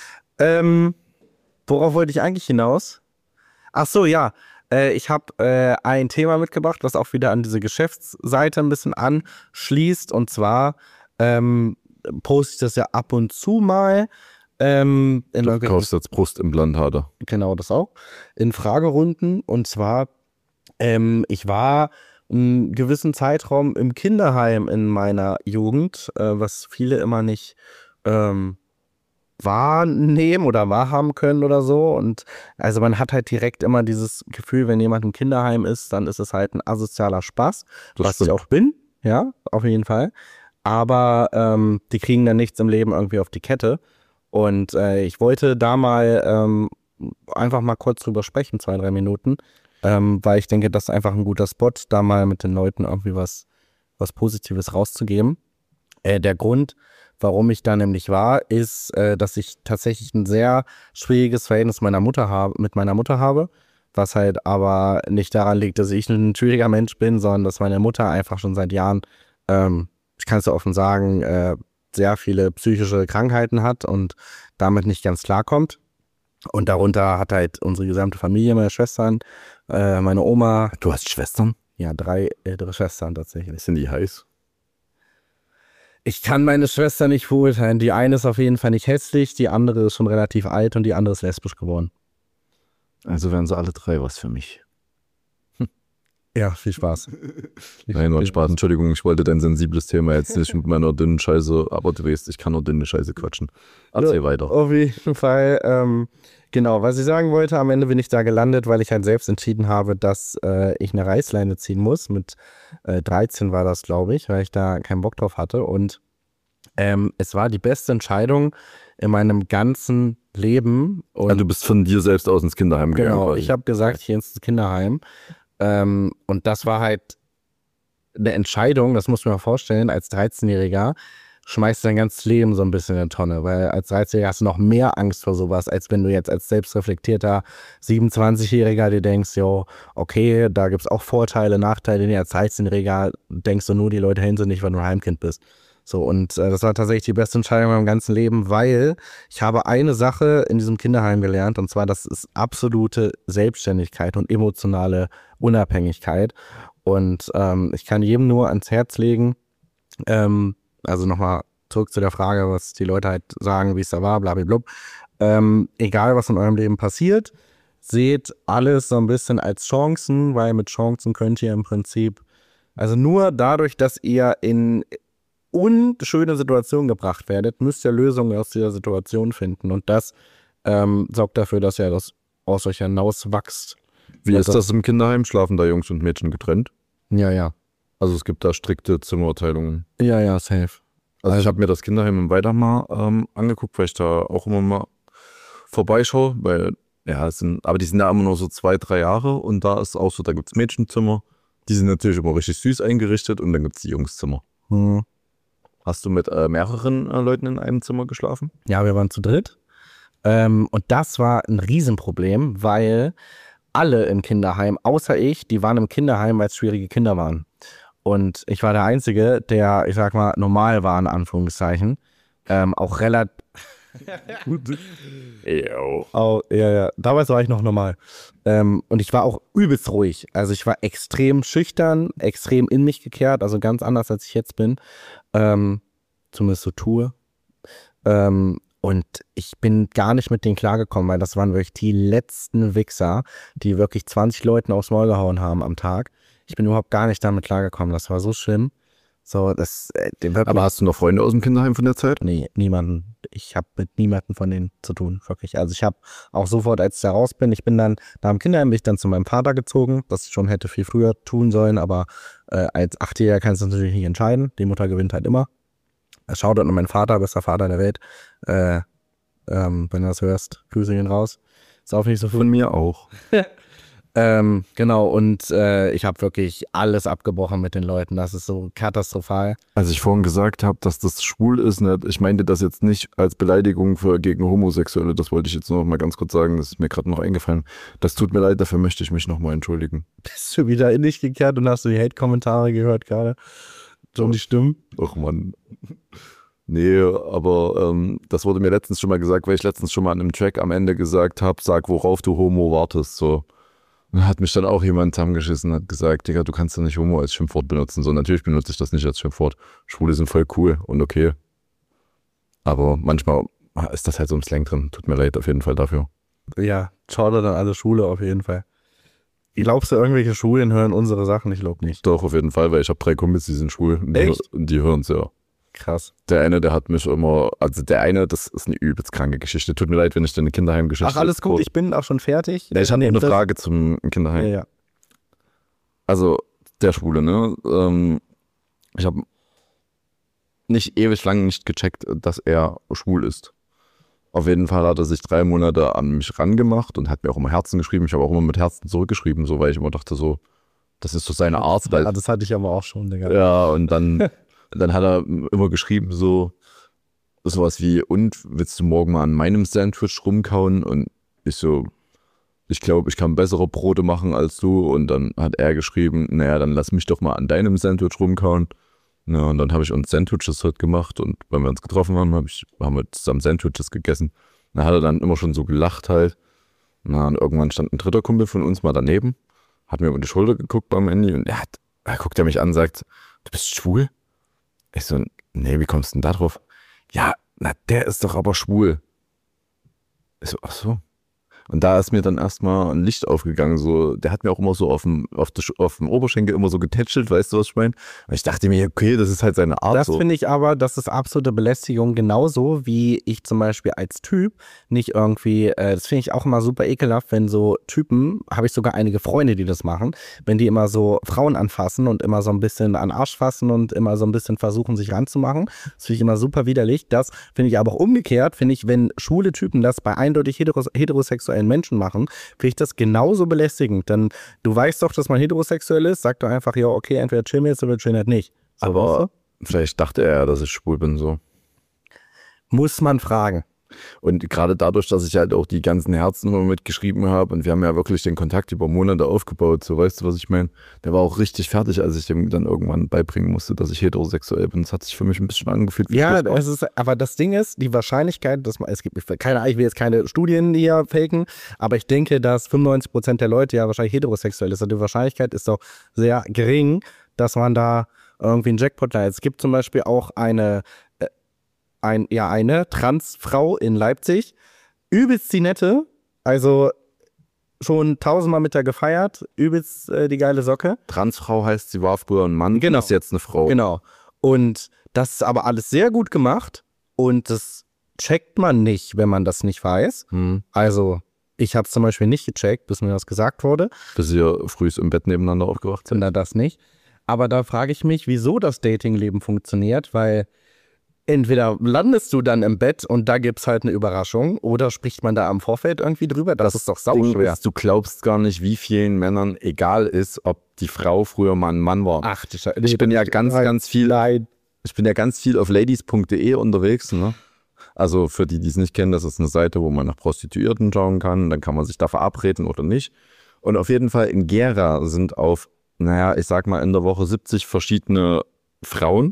[SPEAKER 3] Worauf wollte ich eigentlich hinaus? Ach so, ja. Ich habe ein Thema mitgebracht, was auch wieder an diese Geschäftsseite ein bisschen anschließt. Und zwar poste ich das ja ab und zu mal.
[SPEAKER 2] Du kaufst jetzt Brustimplantate.
[SPEAKER 3] Genau, das auch. In Fragerunden. Und zwar, ich war einen gewissen Zeitraum im Kinderheim in meiner Jugend, was viele immer nicht wahrnehmen oder wahrhaben können oder so. Und also man hat halt direkt immer dieses Gefühl, wenn jemand im Kinderheim ist, dann ist es halt ein asozialer Spaß,
[SPEAKER 2] Das
[SPEAKER 3] was
[SPEAKER 2] stimmt.
[SPEAKER 3] ich auch bin, ja, auf jeden Fall. Aber die kriegen dann nichts im Leben irgendwie auf die Kette. Und ich wollte da mal einfach mal kurz drüber sprechen, 2-3 Minuten, weil ich denke, das ist einfach ein guter Spot, da mal mit den Leuten irgendwie was Positives rauszugeben. Der Grund, warum ich da nämlich war, ist, dass ich tatsächlich ein sehr schwieriges Verhältnis mit meiner Mutter habe, was halt aber nicht daran liegt, dass ich ein schwieriger Mensch bin, sondern dass meine Mutter einfach schon seit Jahren, ich kann es ja offen sagen, sehr viele psychische Krankheiten hat und damit nicht ganz klarkommt. Und darunter hat halt unsere gesamte Familie, meine Schwestern, meine Oma.
[SPEAKER 2] Du hast Schwestern?
[SPEAKER 3] Ja, 3 ältere Schwestern tatsächlich.
[SPEAKER 2] Sind die heiß?
[SPEAKER 3] Ich kann meine Schwester nicht beurteilen. Die eine ist auf jeden Fall nicht hässlich, die andere ist schon relativ alt und die andere ist lesbisch geworden.
[SPEAKER 2] Also wären sie alle 3 was für mich.
[SPEAKER 3] Ja, viel Spaß.
[SPEAKER 2] Nein, war Spaß. Entschuldigung, ich wollte dein sensibles Thema jetzt nicht mit meiner dünnen Scheiße, aber du weißt, ich kann nur dünne Scheiße quatschen. Erzähl weiter.
[SPEAKER 3] Auf jeden Fall. Genau, was ich sagen wollte, am Ende bin ich da gelandet, weil ich halt selbst entschieden habe, dass ich eine Reißleine ziehen muss. Mit 13 war das, glaube ich, weil ich da keinen Bock drauf hatte. Und es war die beste Entscheidung in meinem ganzen Leben. Und
[SPEAKER 2] Also du bist von dir selbst aus ins Kinderheim gegangen.
[SPEAKER 3] genau,
[SPEAKER 2] quasi.
[SPEAKER 3] ich habe gesagt, hier ins Kinderheim. Und das war halt eine Entscheidung, das muss man mal vorstellen, als 13-Jähriger schmeißt du dein ganzes Leben so ein bisschen in die Tonne, weil als 13-Jähriger hast du noch mehr Angst vor sowas, als wenn du jetzt als selbstreflektierter 27-Jähriger dir denkst, jo, okay, da gibt's auch Vorteile, Nachteile. Nee, als 13-Jähriger denkst du nur, die Leute hin sind nicht, weil du ein Heimkind bist. So, und das war tatsächlich die beste Entscheidung in meinem ganzen Leben, weil ich habe eine Sache in diesem Kinderheim gelernt, und zwar, das ist absolute Selbstständigkeit und emotionale Unabhängigkeit. Und ich kann jedem nur ans Herz legen, also nochmal zurück zu der Frage, was die Leute halt sagen, wie es da war, blablabla. Egal, was in eurem Leben passiert, seht alles so ein bisschen als Chancen, weil mit Chancen könnt ihr im Prinzip, also nur dadurch, dass ihr in unschöne Situationen gebracht werdet, müsst ihr Lösungen aus dieser Situation finden. Und das sorgt dafür, dass ihr das aus euch hinauswachst.
[SPEAKER 2] Wie ist das im Kinderheim? Schlafen da Jungs und Mädchen getrennt?
[SPEAKER 3] Ja, ja.
[SPEAKER 2] Also es gibt da strikte Zimmerteilungen.
[SPEAKER 3] Ja, ja, safe.
[SPEAKER 2] Also ich habe mir das Kinderheim im Weidamar angeguckt, weil ich da auch immer mal vorbeischaue, weil ja, aber die sind ja immer nur so 2-3 Jahre und da ist auch so, da gibt es Mädchenzimmer, die sind natürlich immer richtig süß eingerichtet und dann gibt es die Jungszimmer.
[SPEAKER 3] Hm.
[SPEAKER 2] Hast du mit mehreren Leuten in einem Zimmer geschlafen?
[SPEAKER 3] Ja, wir waren zu dritt. Und das war ein Riesenproblem, weil alle im Kinderheim, außer ich, die waren im Kinderheim, weil es schwierige Kinder waren. Und ich war der Einzige, der, ich sag mal, normal war, in Anführungszeichen. Auch relativ... ja. Damals war ich noch normal. Und ich war auch übelst ruhig. Also ich war extrem schüchtern, extrem in mich gekehrt, also ganz anders, als ich jetzt bin. Zumindest so tue. Und ich bin gar nicht mit denen klargekommen, weil das waren wirklich die letzten Wichser, die wirklich 20 Leuten aufs Maul gehauen haben am Tag. Ich bin überhaupt gar nicht damit klargekommen. Das war so schlimm. So,
[SPEAKER 2] Aber hast du noch Freunde aus dem Kinderheim von der Zeit?
[SPEAKER 3] Nee, niemanden. Ich habe mit niemandem von denen zu tun, wirklich. Also ich habe auch sofort, als ich da raus bin, ich bin dann, nach dem Kinderheim bin ich dann zu meinem Vater gezogen, das ich schon hätte viel früher tun sollen, aber als 8-Jähriger kannst du natürlich nicht entscheiden. Die Mutter gewinnt halt immer. Schaut an meinen Vater, bester Vater der Welt. Wenn du das hörst, Grüße gehen raus. Ist auch nicht so viel.
[SPEAKER 2] Von mir auch.
[SPEAKER 3] Genau, und ich habe wirklich alles abgebrochen mit den Leuten. Das ist so katastrophal.
[SPEAKER 2] Als ich vorhin gesagt habe, dass das schwul ist, ne, ich meinte das jetzt nicht als Beleidigung gegen Homosexuelle. Das wollte ich jetzt nur noch mal ganz kurz sagen. Das ist mir gerade noch eingefallen. Das tut mir leid, dafür möchte ich mich nochmal entschuldigen.
[SPEAKER 3] Bist du wieder in dich gekehrt und hast du die Hate-Kommentare gehört gerade? Schon die Stimmen?
[SPEAKER 2] Ach Mann. Nee, aber das wurde mir letztens schon mal gesagt, weil ich letztens schon mal an einem Track am Ende gesagt habe, sag, worauf du Homo wartest, so. Und hat mich dann auch jemand zusammengeschissen und hat gesagt, Digga, du kannst ja nicht Homo als Schimpfwort benutzen. So, natürlich benutze ich das nicht als Schimpfwort. Schwule sind voll cool und okay. Aber manchmal ist das halt so im Slang drin. Tut mir leid auf jeden Fall dafür.
[SPEAKER 3] Ja, schade dann alle Schule auf jeden Fall. Glaubst du, irgendwelche Schulen hören unsere Sachen? Ich glaube nicht.
[SPEAKER 2] Doch, auf jeden Fall, weil ich habe 3 Kumpels, die sind schwul.
[SPEAKER 3] Echt?
[SPEAKER 2] Und die hören es ja.
[SPEAKER 3] Krass.
[SPEAKER 2] Der eine, der hat mich immer, also der eine, das ist eine übelst kranke Geschichte. Tut mir leid, wenn ich deine Kinderheimgeschichte...
[SPEAKER 3] Ach, alles gut, ich bin auch schon fertig.
[SPEAKER 2] Ja, ich habe eine Frage zum Kinderheim.
[SPEAKER 3] Ja.
[SPEAKER 2] Also, der Schwule, ne? Ich habe nicht ewig lang nicht gecheckt, dass er schwul ist. Auf jeden Fall hat er sich 3 Monate an mich rangemacht und hat mir auch immer Herzen geschrieben. Ich habe auch immer mit Herzen zurückgeschrieben, so, weil ich immer dachte so, das ist so seine Art.
[SPEAKER 3] Ja, das hatte ich aber auch schon, Digga.
[SPEAKER 2] Ja, und dann Dann hat er immer geschrieben sowas wie, und willst du morgen mal an meinem Sandwich rumkauen? Und ich so, ich glaube, ich kann bessere Brote machen als du. Und dann hat er geschrieben, naja, dann lass mich doch mal an deinem Sandwich rumkauen. Ja, und dann habe ich uns Sandwiches halt gemacht und wenn wir uns getroffen haben, haben wir zusammen Sandwiches gegessen. Da hat er dann immer schon so gelacht halt. Na, und irgendwann stand ein dritter Kumpel von uns mal daneben, hat mir über die Schulter geguckt beim Handy und er guckt mich an und sagt, du bist schwul? Ich so, nee, wie kommst du denn da drauf? Ja, na, der ist doch aber schwul. Ich so, ach so. Und da ist mir dann erstmal ein Licht aufgegangen. So, der hat mir auch immer so auf dem Oberschenkel immer so getätschelt, weißt du, was ich meine? Und ich dachte mir, okay, das ist halt seine Art.
[SPEAKER 3] Das
[SPEAKER 2] so.
[SPEAKER 3] finde ich aber, das ist absolute Belästigung, genauso wie ich zum Beispiel als Typ nicht irgendwie, das finde ich auch immer super ekelhaft, wenn so Typen, habe ich sogar einige Freunde, die das machen, wenn die immer so Frauen anfassen und immer so ein bisschen an den Arsch fassen und immer so ein bisschen versuchen, sich ranzumachen. Das finde ich immer super widerlich. Das finde ich aber auch umgekehrt, finde ich, wenn schwule Typen das bei eindeutig heterosexuellen Menschen machen, finde ich das genauso belästigend. Denn du weißt doch, dass man heterosexuell ist, sag doch einfach, ja, okay, entweder chillen wir jetzt oder chillen halt nicht. So,
[SPEAKER 2] Aber
[SPEAKER 3] weißt du?
[SPEAKER 2] vielleicht dachte er, dass ich schwul bin, so.
[SPEAKER 3] Muss man fragen.
[SPEAKER 2] Und gerade dadurch, dass ich halt auch die ganzen Herzen immer mitgeschrieben habe und wir haben ja wirklich den Kontakt über Monate aufgebaut, so, weißt du, was ich meine? Der war auch richtig fertig, als ich dem dann irgendwann beibringen musste, dass ich heterosexuell bin. Das hat sich für mich ein bisschen angefühlt.
[SPEAKER 3] Ja, aber das Ding ist, die Wahrscheinlichkeit, es gibt keine Ahnung, ich will jetzt keine Studien hier faken, aber ich denke, dass 95% der Leute ja wahrscheinlich heterosexuell ist. Und die Wahrscheinlichkeit ist doch sehr gering, dass man da irgendwie einen Jackpot leitet. Es gibt zum Beispiel auch eine Transfrau in Leipzig, übelst die nette, also schon 1000-mal mit der gefeiert, übelst die geile Socke.
[SPEAKER 2] Transfrau heißt, sie war früher ein Mann,
[SPEAKER 3] Genau.
[SPEAKER 2] ist jetzt eine Frau.
[SPEAKER 3] Genau. Und das ist aber alles sehr gut gemacht und das checkt man nicht, wenn man das nicht weiß. Also ich habe es zum Beispiel nicht gecheckt, bis mir das gesagt wurde.
[SPEAKER 2] Bis ihr früh im Bett nebeneinander aufgewacht sind.
[SPEAKER 3] Na, das nicht. Aber da frage ich mich, wieso das Datingleben funktioniert, weil entweder landest du dann im Bett und da gibt es halt eine Überraschung oder spricht man da am Vorfeld irgendwie drüber. Das ist doch sauschwer.
[SPEAKER 2] Du glaubst gar nicht, wie vielen Männern egal ist, ob die Frau früher mal ein Mann war.
[SPEAKER 3] Ach,
[SPEAKER 2] ich bin ja ganz viel auf ladies.de unterwegs, ne? Also für die, die es nicht kennen, das ist eine Seite, wo man nach Prostituierten schauen kann. Dann kann man sich da verabreden oder nicht. Und auf jeden Fall in Gera sind ich sag mal in der Woche 70 verschiedene Frauen,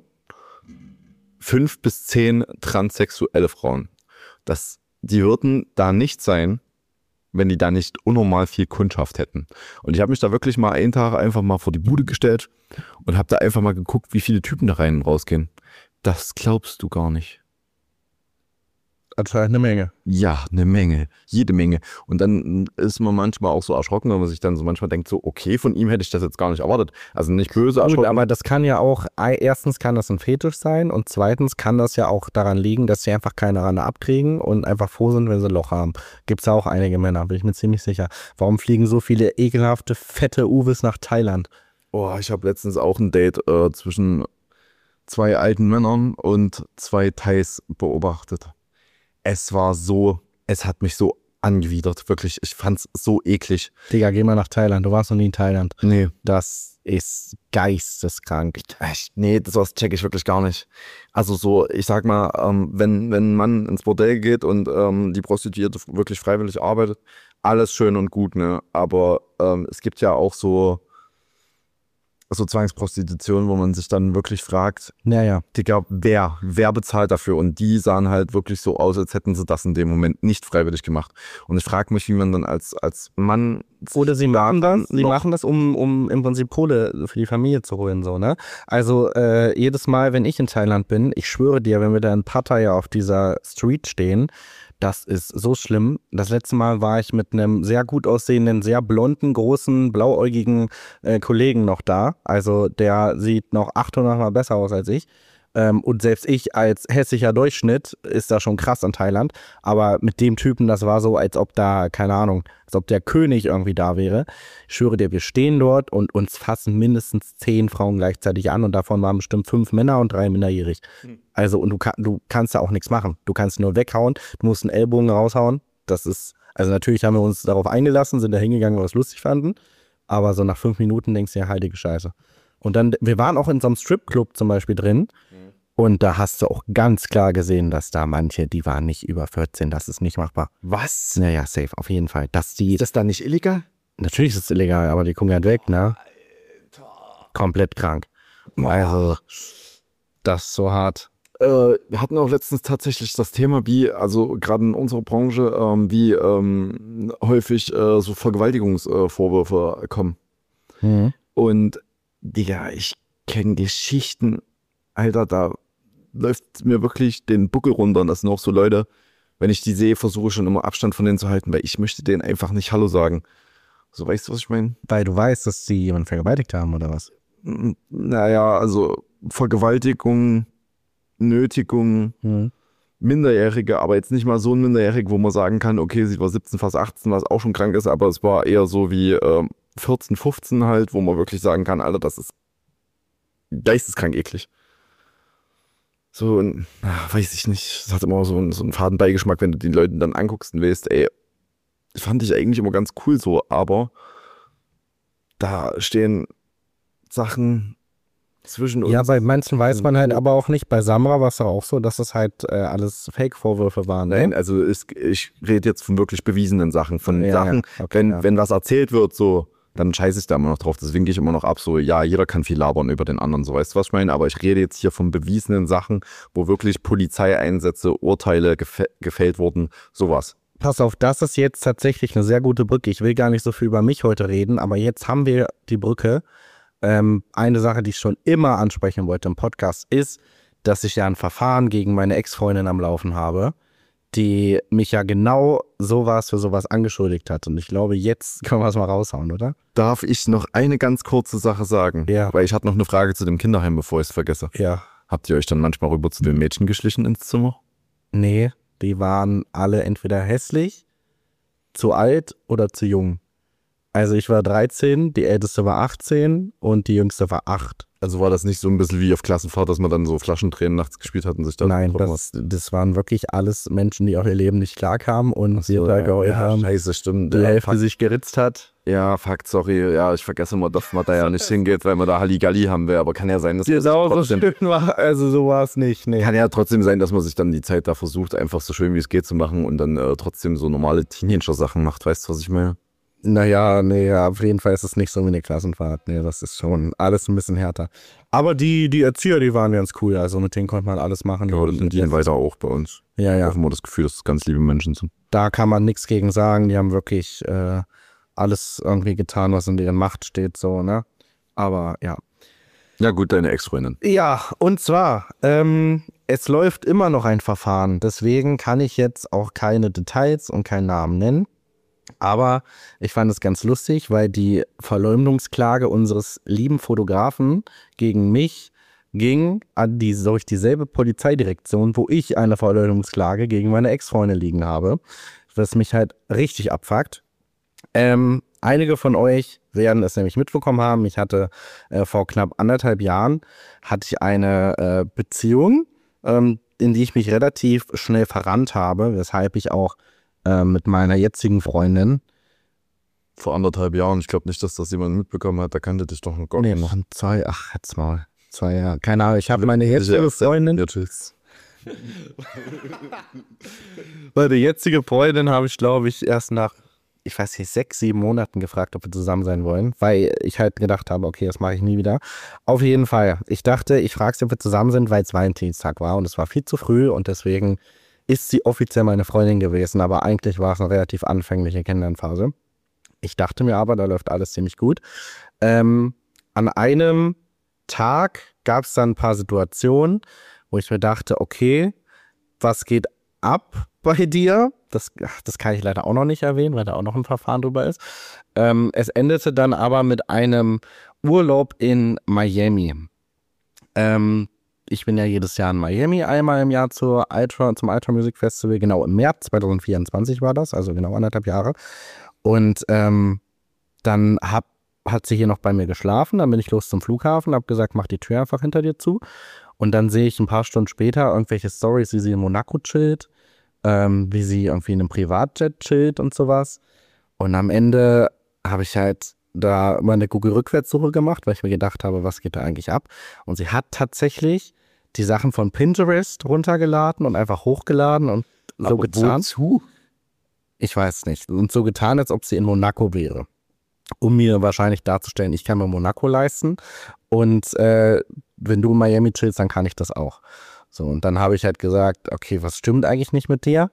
[SPEAKER 2] 5 bis 10 transsexuelle Frauen. Die würden da nicht sein, wenn die da nicht unnormal viel Kundschaft hätten. Und ich habe mich da wirklich mal einen Tag einfach mal vor die Bude gestellt und habe da einfach mal geguckt, wie viele Typen da rein und rausgehen. Das glaubst du gar nicht.
[SPEAKER 3] Anscheinend eine Menge.
[SPEAKER 2] Ja, eine Menge, jede Menge. Und dann ist man manchmal auch so erschrocken, wenn man sich dann so manchmal denkt, so okay, von ihm hätte ich das jetzt gar nicht erwartet. Also nicht böse erschrocken.
[SPEAKER 3] Gut, aber das kann ja auch, erstens kann das ein Fetisch sein und zweitens kann das ja auch daran liegen, dass sie einfach keine Rande abkriegen und einfach froh sind, wenn sie ein Loch haben. Gibt es ja auch einige Männer, bin ich mir ziemlich sicher. Warum fliegen so viele ekelhafte, fette Uwes nach Thailand?
[SPEAKER 2] Oh, ich habe letztens auch ein Date zwischen 2 alten Männern und 2 Thais beobachtet. Es hat mich so angewidert, wirklich. Ich fand's so eklig.
[SPEAKER 3] Digga, geh mal nach Thailand. Du warst noch nie in Thailand.
[SPEAKER 2] Nee.
[SPEAKER 3] Das ist geisteskrank.
[SPEAKER 2] Nee, sowas check ich wirklich gar nicht. Also so, ich sag mal, wenn ein Mann ins Bordell geht und die Prostituierte wirklich freiwillig arbeitet, alles schön und gut, ne? Aber es gibt ja auch so Zwangsprostitution, wo man sich dann wirklich fragt,
[SPEAKER 3] Naja.
[SPEAKER 2] Digga, wer bezahlt dafür? Und die sahen halt wirklich so aus, als hätten sie das in dem Moment nicht freiwillig gemacht. Und ich frage mich, wie man dann als Mann...
[SPEAKER 3] Oder sie machen das, um im Prinzip Kohle für die Familie zu holen, so, ne? Also jedes Mal, wenn ich in Thailand bin, ich schwöre dir, wenn wir da in Pattaya auf dieser Street stehen, das ist so schlimm. Das letzte Mal war ich mit einem sehr gut aussehenden, sehr blonden, großen, blauäugigen Kollegen noch da. Also der sieht noch 800 Mal besser aus als ich. Und selbst ich als hessischer Durchschnitt ist da schon krass in Thailand. Aber mit dem Typen, das war so, als ob da, keine Ahnung, als ob der König irgendwie da wäre. Ich schwöre dir, wir stehen dort und uns fassen mindestens 10 Frauen gleichzeitig an. Und davon waren bestimmt 5 Männer und 3 minderjährig. Also, und du kannst da auch nichts machen. Du kannst nur weghauen, du musst einen Ellbogen raushauen. Das ist, also natürlich haben wir uns darauf eingelassen, sind da hingegangen, weil wir es lustig fanden. Aber so nach 5 Minuten denkst du ja, heilige Scheiße. Und dann, wir waren auch in so einem Stripclub zum Beispiel drin. Und da hast du auch ganz klar gesehen, dass da manche, die waren nicht über 14, das ist nicht machbar.
[SPEAKER 2] Was?
[SPEAKER 3] Naja, safe, auf jeden Fall. Ist
[SPEAKER 2] das da nicht illegal?
[SPEAKER 3] Natürlich ist es illegal, aber die gucken halt weg, ne? Komplett krank. Also, das ist so hart.
[SPEAKER 2] Wir hatten auch letztens tatsächlich das Thema, wie, also gerade in unserer Branche, wie häufig so Vergewaltigungsvorwürfe kommen. Und Digga, ich kenne Geschichten, Alter, da läuft mir wirklich den Buckel runter. Und das sind auch so Leute, wenn ich die sehe, versuche ich schon immer Abstand von denen zu halten, weil ich möchte denen einfach nicht Hallo sagen. So, weißt du, was ich meine?
[SPEAKER 3] Weil du weißt, dass sie jemanden vergewaltigt haben, oder was?
[SPEAKER 2] Naja, also Vergewaltigung, Nötigung, Minderjährige, aber jetzt nicht mal so ein Minderjährig, wo man sagen kann, okay, sie war 17, fast 18, was auch schon krank ist, aber es war eher so wie 14, 15 halt, wo man wirklich sagen kann, Alter, das ist geisteskrank eklig. So, weiß ich nicht, es hat immer so einen faden Beigeschmack, wenn du die Leute dann anguckst und weißt, ey, fand ich eigentlich immer ganz cool so, aber da stehen Sachen zwischen uns.
[SPEAKER 3] Ja, bei manchen weiß man halt aber auch nicht. Bei Samra war es auch so, dass es halt alles Fake-Vorwürfe waren.
[SPEAKER 2] Nein,
[SPEAKER 3] ne?
[SPEAKER 2] also ich rede jetzt von wirklich bewiesenen Sachen. Von
[SPEAKER 3] Ja,
[SPEAKER 2] Sachen,
[SPEAKER 3] ja, okay,
[SPEAKER 2] wenn was erzählt wird, so, dann scheiße ich da immer noch drauf. Deswegen gehe ich immer noch ab, so, ja, jeder kann viel labern über den anderen, so, weißt du, was ich meine? Aber ich rede jetzt hier von bewiesenen Sachen, wo wirklich Polizeieinsätze, Urteile gefällt wurden, sowas.
[SPEAKER 3] Pass auf, das ist jetzt tatsächlich eine sehr gute Brücke. Ich will gar nicht so viel über mich heute reden, aber jetzt haben wir die Brücke. Eine Sache, die ich schon immer ansprechen wollte im Podcast, ist, dass ich ja ein Verfahren gegen meine Ex-Freundin am Laufen habe, die mich ja genau für sowas angeschuldigt hat. Und ich glaube, jetzt können wir es mal raushauen, oder?
[SPEAKER 2] Darf ich noch eine ganz kurze Sache sagen?
[SPEAKER 3] Ja.
[SPEAKER 2] Weil ich hatte noch eine Frage zu dem Kinderheim, bevor ich es vergesse.
[SPEAKER 3] Ja.
[SPEAKER 2] Habt ihr euch dann manchmal rüber zu den Mädchen geschlichen ins Zimmer?
[SPEAKER 3] Nee, die waren alle entweder hässlich, zu alt oder zu jung. Also ich war 13, die älteste war 18 und die jüngste war 8.
[SPEAKER 2] Also war das nicht so ein bisschen wie auf Klassenfahrt, dass man dann so Flaschentränen nachts gespielt hat und sich da...
[SPEAKER 3] Nein, das waren wirklich alles Menschen, die auf ihr Leben nicht klarkamen und sie da geheult haben.
[SPEAKER 2] Scheiße, stimmt.
[SPEAKER 3] Die Hälfte sich geritzt hat.
[SPEAKER 2] Ja, fuck, sorry. Ja, ich vergesse immer, dass man da ja nicht hingeht, weil man da Halligalli haben will. Aber kann ja sein, dass man
[SPEAKER 3] Genau, so
[SPEAKER 2] trotzdem...
[SPEAKER 3] schön war. Also so war es nicht, nee.
[SPEAKER 2] Kann ja trotzdem sein, dass man sich dann die Zeit da versucht, einfach so schön wie es geht zu machen und dann trotzdem so normale Teenager-Sachen macht. Weißt du, was ich meine?
[SPEAKER 3] Naja, nee, auf jeden Fall ist es nicht so wie eine Klassenfahrt. Nee, das ist schon alles ein bisschen härter. Aber die Erzieher, die waren ganz cool. Also mit denen konnte man alles machen.
[SPEAKER 2] Ja, das sind die weiter auch bei uns.
[SPEAKER 3] Ja, ja.
[SPEAKER 2] Ich habe immer das Gefühl, dass es ganz liebe Menschen sind.
[SPEAKER 3] Da kann man nichts gegen sagen. Die haben wirklich alles irgendwie getan, was in deren Macht steht, so, ne? Aber ja.
[SPEAKER 2] Ja gut, deine Ex-Freundin.
[SPEAKER 3] Ja, und zwar, es läuft immer noch ein Verfahren. Deswegen kann ich jetzt auch keine Details und keinen Namen nennen. Aber ich fand es ganz lustig, weil die Verleumdungsklage unseres lieben Fotografen gegen mich ging durch dieselbe Polizeidirektion, wo ich eine Verleumdungsklage gegen meine Ex-Freundin liegen habe, was mich halt richtig abfuckt. Einige von euch werden es nämlich mitbekommen haben. Ich hatte vor knapp 1,5 Jahren hatte ich eine Beziehung, in die ich mich relativ schnell verrannt habe, weshalb ich auch mit meiner jetzigen Freundin.
[SPEAKER 2] Vor 1,5 Jahren, ich glaube nicht, dass das jemand mitbekommen hat, da kannte dich doch noch gar
[SPEAKER 3] Nee,
[SPEAKER 2] nicht.
[SPEAKER 3] noch 2, jetzt mal 2 Jahre. Keine Ahnung, ich habe meine jetzige Freundin.
[SPEAKER 2] Ja, tschüss.
[SPEAKER 3] Meine jetzige Freundin habe ich, glaube ich, erst nach, ich weiß nicht, 6, 7 Monaten gefragt, ob wir zusammen sein wollen, weil ich halt gedacht habe, okay, das mache ich nie wieder. Auf jeden Fall. Ich dachte, ich frage sie, ob wir zusammen sind, weil es Valentinstag war und es war viel zu früh und deswegen ist sie offiziell meine Freundin gewesen, aber eigentlich war es eine relativ anfängliche Kennenlernphase. Ich dachte mir aber, da läuft alles ziemlich gut. An einem Tag gab es dann ein paar Situationen, wo ich mir dachte, okay, was geht ab bei dir? Das kann ich leider auch noch nicht erwähnen, weil da auch noch ein Verfahren drüber ist. Es endete dann aber mit einem Urlaub in Miami. Ich bin ja jedes Jahr in Miami, einmal im Jahr zum Ultra Music Festival, genau im März 2024 war das, also genau 1,5 Jahre. Und dann hat sie hier noch bei mir geschlafen, dann bin ich los zum Flughafen, habe gesagt, mach die Tür einfach hinter dir zu. Und dann sehe ich ein paar Stunden später irgendwelche Stories, wie sie in Monaco chillt, wie sie irgendwie in einem Privatjet chillt und sowas. Und am Ende habe ich halt da mal eine Google-Rückwärtssuche gemacht, weil ich mir gedacht habe, was geht da eigentlich ab? Und sie hat tatsächlich die Sachen von Pinterest runtergeladen und einfach hochgeladen und so
[SPEAKER 2] Aber
[SPEAKER 3] getan.
[SPEAKER 2] wozu?
[SPEAKER 3] Ich weiß nicht. Und so getan, als ob sie in Monaco wäre. Um mir wahrscheinlich darzustellen, ich kann mir Monaco leisten. Und wenn du in Miami chillst, dann kann ich das auch. So, und dann habe ich halt gesagt, okay, was stimmt eigentlich nicht mit dir?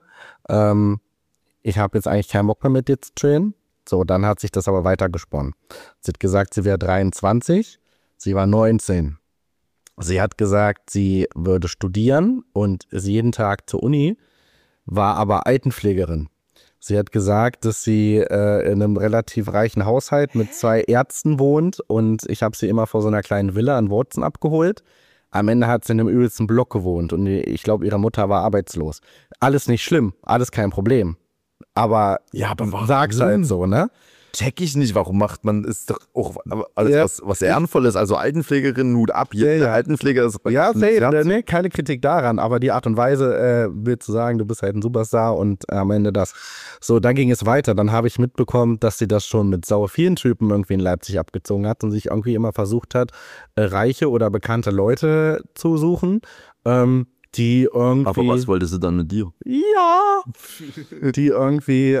[SPEAKER 3] Ich habe jetzt eigentlich keinen Bock mehr mit dir zu chillen. So, dann hat sich das aber weitergesponnen. Sie hat gesagt, sie wäre 23, sie war 19. Sie hat gesagt, sie würde studieren und ist jeden Tag zur Uni, war aber Altenpflegerin. Sie hat gesagt, dass sie in einem relativ reichen Haushalt mit 2 Ärzten wohnt und ich habe sie immer vor so einer kleinen Villa in Wurzen abgeholt. Am Ende hat sie in einem übelsten Block gewohnt und ich glaube, ihre Mutter war arbeitslos. Alles nicht schlimm, alles kein Problem. Aber
[SPEAKER 2] warum?
[SPEAKER 3] sag's halt so, ne?
[SPEAKER 2] Check ich nicht, warum macht man, ist doch auch alles was ehrenvoll ist, also Altenpflegerin, Hut ab, jeder Altenpfleger ist...
[SPEAKER 3] Ja, nee, keine Kritik daran, aber die Art und Weise, will zu sagen, du bist halt ein Superstar und am Ende das. So, dann ging es weiter, dann habe ich mitbekommen, dass sie das schon mit sau vielen Typen irgendwie in Leipzig abgezogen hat und sich irgendwie immer versucht hat, reiche oder bekannte Leute zu suchen, die irgendwie...
[SPEAKER 2] Aber was wollte sie dann mit dir?
[SPEAKER 3] Ja, die irgendwie,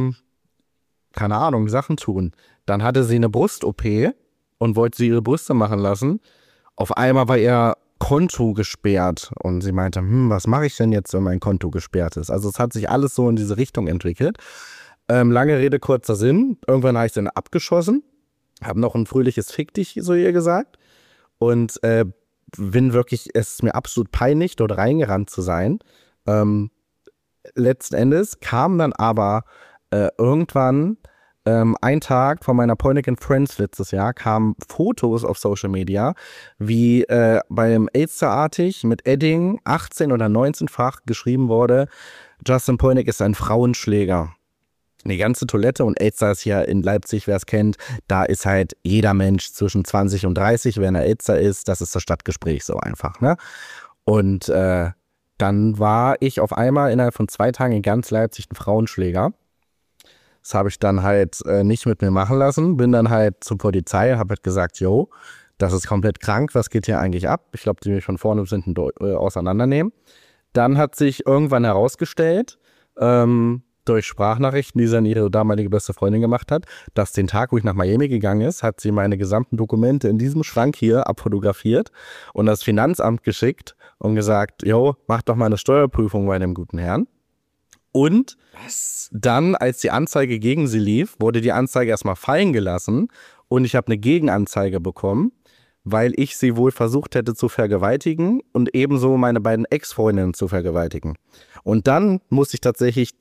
[SPEAKER 3] keine Ahnung, Sachen tun. Dann hatte sie eine Brust-OP und wollte sie ihre Brüste machen lassen. Auf einmal war ihr Konto gesperrt und sie meinte, was mache ich denn jetzt, wenn mein Konto gesperrt ist? Also es hat sich alles so in diese Richtung entwickelt. Lange Rede, kurzer Sinn. Irgendwann habe ich dann abgeschossen, habe noch ein fröhliches Fick dich, so ihr gesagt. Und bin wirklich, es ist mir absolut peinlich, dort reingerannt zu sein. Letzten Endes kam dann aber irgendwann ein Tag von meiner Point and Friends letztes Jahr kamen Fotos auf Social Media, wie beim Elsterartig mit Edding 18 oder 19-fach geschrieben wurde, Justin Poinick ist ein Frauenschläger. Die ganze Toilette und Elster ist hier in Leipzig, wer es kennt, da ist halt jeder Mensch zwischen 20 und 30, wenn er Elster ist, das ist das Stadtgespräch so einfach, ne? Und dann war ich auf einmal innerhalb von 2 Tagen in ganz Leipzig ein Frauenschläger. Das habe ich dann halt nicht mit mir machen lassen. Bin dann halt zur Polizei, habe halt gesagt, yo, das ist komplett krank, was geht hier eigentlich ab? Ich glaube, die mich von vorne bis hinten auseinandernehmen. Dann hat sich irgendwann herausgestellt, durch Sprachnachrichten, die sie an ihre damalige beste Freundin gemacht hat, dass den Tag, wo ich nach Miami gegangen ist, hat sie meine gesamten Dokumente in diesem Schrank hier abfotografiert und das Finanzamt geschickt und gesagt, yo, mach doch mal eine Steuerprüfung bei dem guten Herrn. Und dann, als die Anzeige gegen sie lief, wurde die Anzeige erstmal fallen gelassen und ich habe eine Gegenanzeige bekommen, weil ich sie wohl versucht hätte zu vergewaltigen und ebenso meine beiden Ex-Freundinnen zu vergewaltigen. Und dann musste ich tatsächlich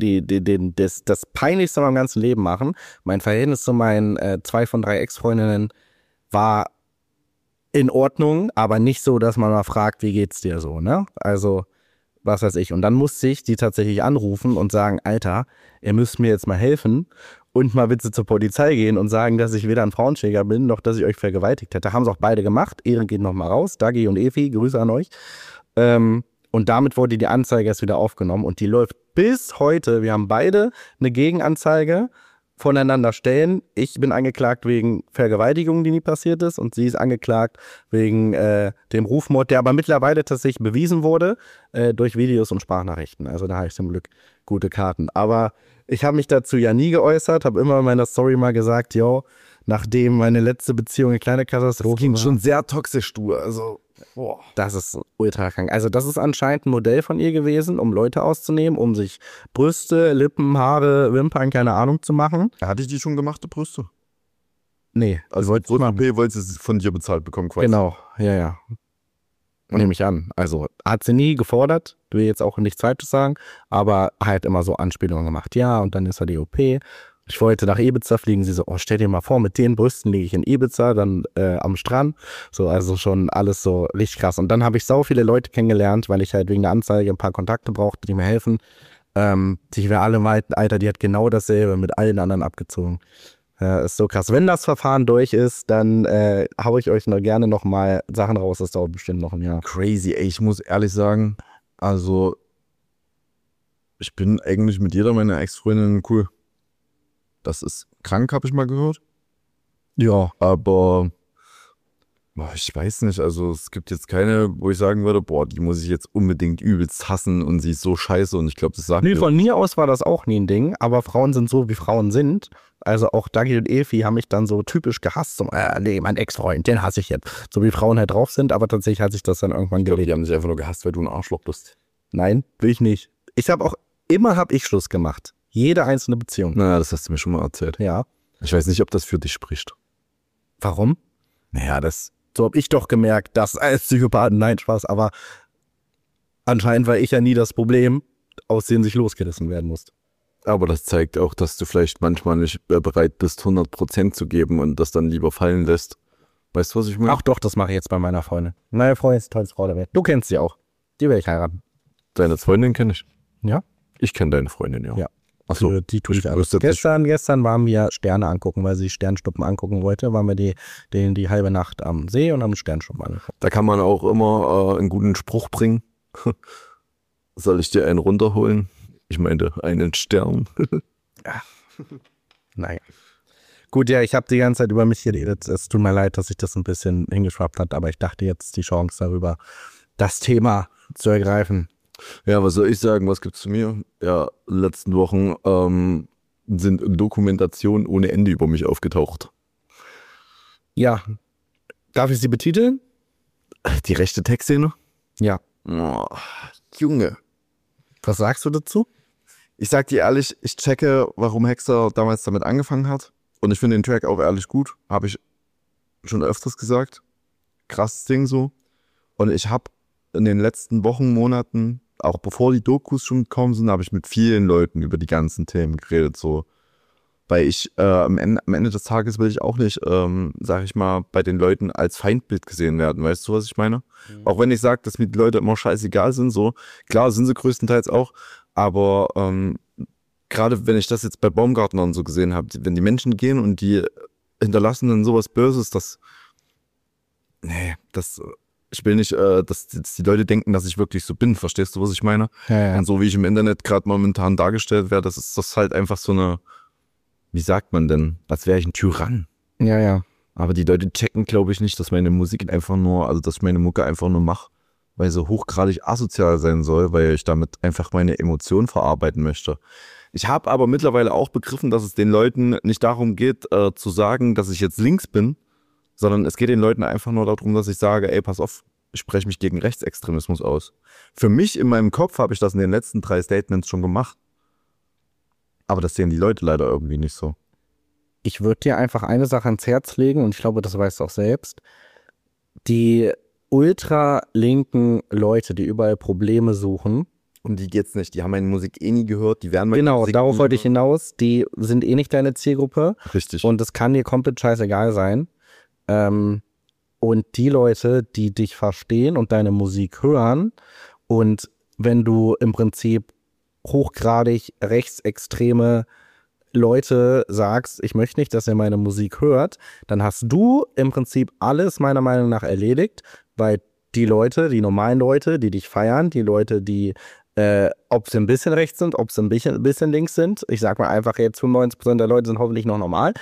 [SPEAKER 3] das Peinlichste in meinem ganzen Leben machen. Mein Verhältnis zu meinen 2 von 3 Ex-Freundinnen war in Ordnung, aber nicht so, dass man mal fragt, wie geht's dir so, ne? Also, was weiß ich. Und dann musste ich die tatsächlich anrufen und sagen, Alter, ihr müsst mir jetzt mal helfen und mal bitte zur Polizei gehen und sagen, dass ich weder ein Frauenschläger bin, noch dass ich euch vergewaltigt hätte. Haben es auch beide gemacht. Ehren geht nochmal raus. Dagi und Evi, Grüße an euch. Und damit wurde die Anzeige erst wieder aufgenommen und die läuft bis heute. Wir haben beide eine Gegenanzeige voneinander stellen. Ich bin angeklagt wegen Vergewaltigung, die nie passiert ist, und sie ist angeklagt wegen dem Rufmord, der aber mittlerweile tatsächlich bewiesen wurde durch Videos und Sprachnachrichten. Also da habe ich zum Glück gute Karten. Aber ich habe mich dazu ja nie geäußert, habe immer in meiner Story mal gesagt, yo, nachdem meine letzte Beziehung eine kleine Katastrophe
[SPEAKER 2] Das ging
[SPEAKER 3] war,
[SPEAKER 2] schon sehr toxisch, du. Also, boah.
[SPEAKER 3] das ist ultra krank. Also das ist anscheinend ein Modell von ihr gewesen, um Leute auszunehmen, um sich Brüste, Lippen, Haare, Wimpern, keine Ahnung zu machen.
[SPEAKER 2] Hatte ich die schon gemachte Brüste?
[SPEAKER 3] Nee,
[SPEAKER 2] Also Brust-OP wollte sie von dir bezahlt bekommen quasi.
[SPEAKER 3] genau, ja. Nehme ich an. Also hat sie nie gefordert, will jetzt auch nichts Falsches sagen, aber halt immer so Anspielungen gemacht. Ja, und dann ist er die OP. Ich wollte nach Ibiza fliegen. Sie so, oh, stell dir mal vor, mit den Brüsten liege ich in Ibiza, dann am Strand. So, also schon alles so richtig krass. Und dann habe ich sau viele Leute kennengelernt, weil ich halt wegen der Anzeige ein paar Kontakte brauchte, die mir helfen. Die wir alle meinten, Alter, die hat genau dasselbe mit allen anderen abgezogen. Ist so krass. Wenn das Verfahren durch ist, dann haue ich euch gerne noch mal Sachen raus. Das dauert bestimmt noch ein Jahr.
[SPEAKER 2] Crazy, ey. Ich muss ehrlich sagen, also ich bin eigentlich mit jeder meiner Ex-Freundinnen cool. Das ist krank, habe ich mal gehört.
[SPEAKER 3] Ja.
[SPEAKER 2] Aber ich weiß nicht, also es gibt jetzt keine, wo ich sagen würde, boah, die muss ich jetzt unbedingt übelst hassen und sie ist so scheiße und ich glaube, das sagt
[SPEAKER 3] Nee,
[SPEAKER 2] mir.
[SPEAKER 3] von mir aus war das auch nie ein Ding, aber Frauen sind so, wie Frauen sind. Also auch Dagi und Efi haben mich dann so typisch gehasst. So, nee, mein Ex-Freund, den hasse ich jetzt. So wie Frauen halt drauf sind, aber tatsächlich hat sich das dann irgendwann
[SPEAKER 2] Ich glaube,
[SPEAKER 3] gelegt.
[SPEAKER 2] die haben dich einfach nur gehasst, weil du ein Arschloch bist.
[SPEAKER 3] Nein, will ich nicht. Ich habe auch, immer habe ich Schluss gemacht. Jede einzelne Beziehung.
[SPEAKER 2] Naja, das hast du mir schon mal erzählt.
[SPEAKER 3] Ja.
[SPEAKER 2] Ich weiß nicht, ob das für dich spricht.
[SPEAKER 3] Warum?
[SPEAKER 2] Naja, das.
[SPEAKER 3] So habe ich doch gemerkt, dass als Psychopathen, nein, Spaß, aber anscheinend war ich ja nie das Problem, aus dem sich losgerissen werden musste.
[SPEAKER 2] Aber das zeigt auch, dass du vielleicht manchmal nicht bereit bist, 100% zu geben und das dann lieber fallen lässt. Weißt du, was ich meine?
[SPEAKER 3] Ach doch, das mache ich jetzt bei meiner Freundin. Meine Freundin ist die tollste Frau der Welt. Du kennst sie auch. Die will ich heiraten.
[SPEAKER 2] Deine Freundin kenne ich.
[SPEAKER 3] Ja?
[SPEAKER 2] Ich kenne deine Freundin, ja.
[SPEAKER 3] Ja.
[SPEAKER 2] Achso,
[SPEAKER 3] Für die tue ich alles.
[SPEAKER 2] wüsste jetzt nicht.
[SPEAKER 3] Gestern waren wir Sterne angucken, weil sie Sternschnuppen angucken wollte. Waren wir die halbe Nacht am See und haben Sternschnuppen angeguckt.
[SPEAKER 2] Da kann man auch immer einen guten Spruch bringen. Soll ich dir einen runterholen? Ich meinte einen Stern.
[SPEAKER 3] Naja. Gut, ja, ich habe die ganze Zeit über mich geredet. Es tut mir leid, dass sich das ein bisschen hingeschwappt hat, aber ich dachte jetzt ist die Chance darüber, das Thema zu ergreifen.
[SPEAKER 2] Ja, was soll ich sagen? Was gibt's zu mir? Ja, letzten Wochen sind Dokumentationen ohne Ende über mich aufgetaucht.
[SPEAKER 3] Ja. Darf ich sie betiteln?
[SPEAKER 2] Die rechte Textszene?
[SPEAKER 3] Ja.
[SPEAKER 2] Oh, Junge.
[SPEAKER 3] Was sagst du dazu?
[SPEAKER 2] Ich sag dir ehrlich, ich checke, warum Hexer damals damit angefangen hat. Und ich finde den Track auch ehrlich gut. Habe ich schon öfters gesagt. Krasses Ding so. Und ich habe in den letzten Wochen, Monaten, auch bevor die Dokus schon gekommen sind, habe ich mit vielen Leuten über die ganzen Themen geredet. So. Weil ich am Ende des Tages will ich auch nicht, sag ich mal, bei den Leuten als Feindbild gesehen werden. Weißt du, was ich meine? Mhm. Auch wenn ich sage, dass mir die Leute immer scheißegal sind. So. Klar sind sie größtenteils auch. Aber gerade wenn ich das jetzt bei Baumgartner und so gesehen habe, wenn die Menschen gehen und die hinterlassen dann sowas Böses, ich will nicht, dass die Leute denken, dass ich wirklich so bin. Verstehst du, was ich meine?
[SPEAKER 3] Ja.
[SPEAKER 2] Und so wie ich im Internet gerade momentan dargestellt werde, das ist halt einfach so eine, wie sagt man denn, als wäre ich ein Tyrann.
[SPEAKER 3] Ja.
[SPEAKER 2] Aber die Leute checken, glaube ich, nicht, dass meine Musik einfach nur, also dass ich meine Mucke einfach nur mache, weil sie hochgradig asozial sein soll, weil ich damit einfach meine Emotionen verarbeiten möchte. Ich habe aber mittlerweile auch begriffen, dass es den Leuten nicht darum geht, zu sagen, dass ich jetzt links bin, sondern es geht den Leuten einfach nur darum, dass ich sage, ey, pass auf, ich spreche mich gegen Rechtsextremismus aus. Für mich in meinem Kopf habe ich das in den letzten 3 Statements schon gemacht. Aber das sehen die Leute leider irgendwie nicht so.
[SPEAKER 3] Ich würde dir einfach eine Sache ans Herz legen und ich glaube, das weißt du auch selbst. Die ultralinken Leute, die überall Probleme suchen.
[SPEAKER 2] Um die geht's nicht. Die haben meine Musik eh nie gehört. Die werden meine
[SPEAKER 3] Genau,
[SPEAKER 2] Musik
[SPEAKER 3] darauf
[SPEAKER 2] nie
[SPEAKER 3] wollte ich
[SPEAKER 2] hören.
[SPEAKER 3] hinaus. Die sind eh nicht deine Zielgruppe.
[SPEAKER 2] Richtig.
[SPEAKER 3] Und es kann dir komplett scheißegal sein. Und die Leute, die dich verstehen und deine Musik hören und wenn du im Prinzip hochgradig rechtsextreme Leute sagst, ich möchte nicht, dass ihr meine Musik hört, dann hast du im Prinzip alles meiner Meinung nach erledigt, weil die Leute, die normalen Leute, die dich feiern, die Leute, die ob sie ein bisschen rechts sind, ob sie ein bisschen links sind, ich sag mal einfach jetzt 95% der Leute sind hoffentlich noch normal,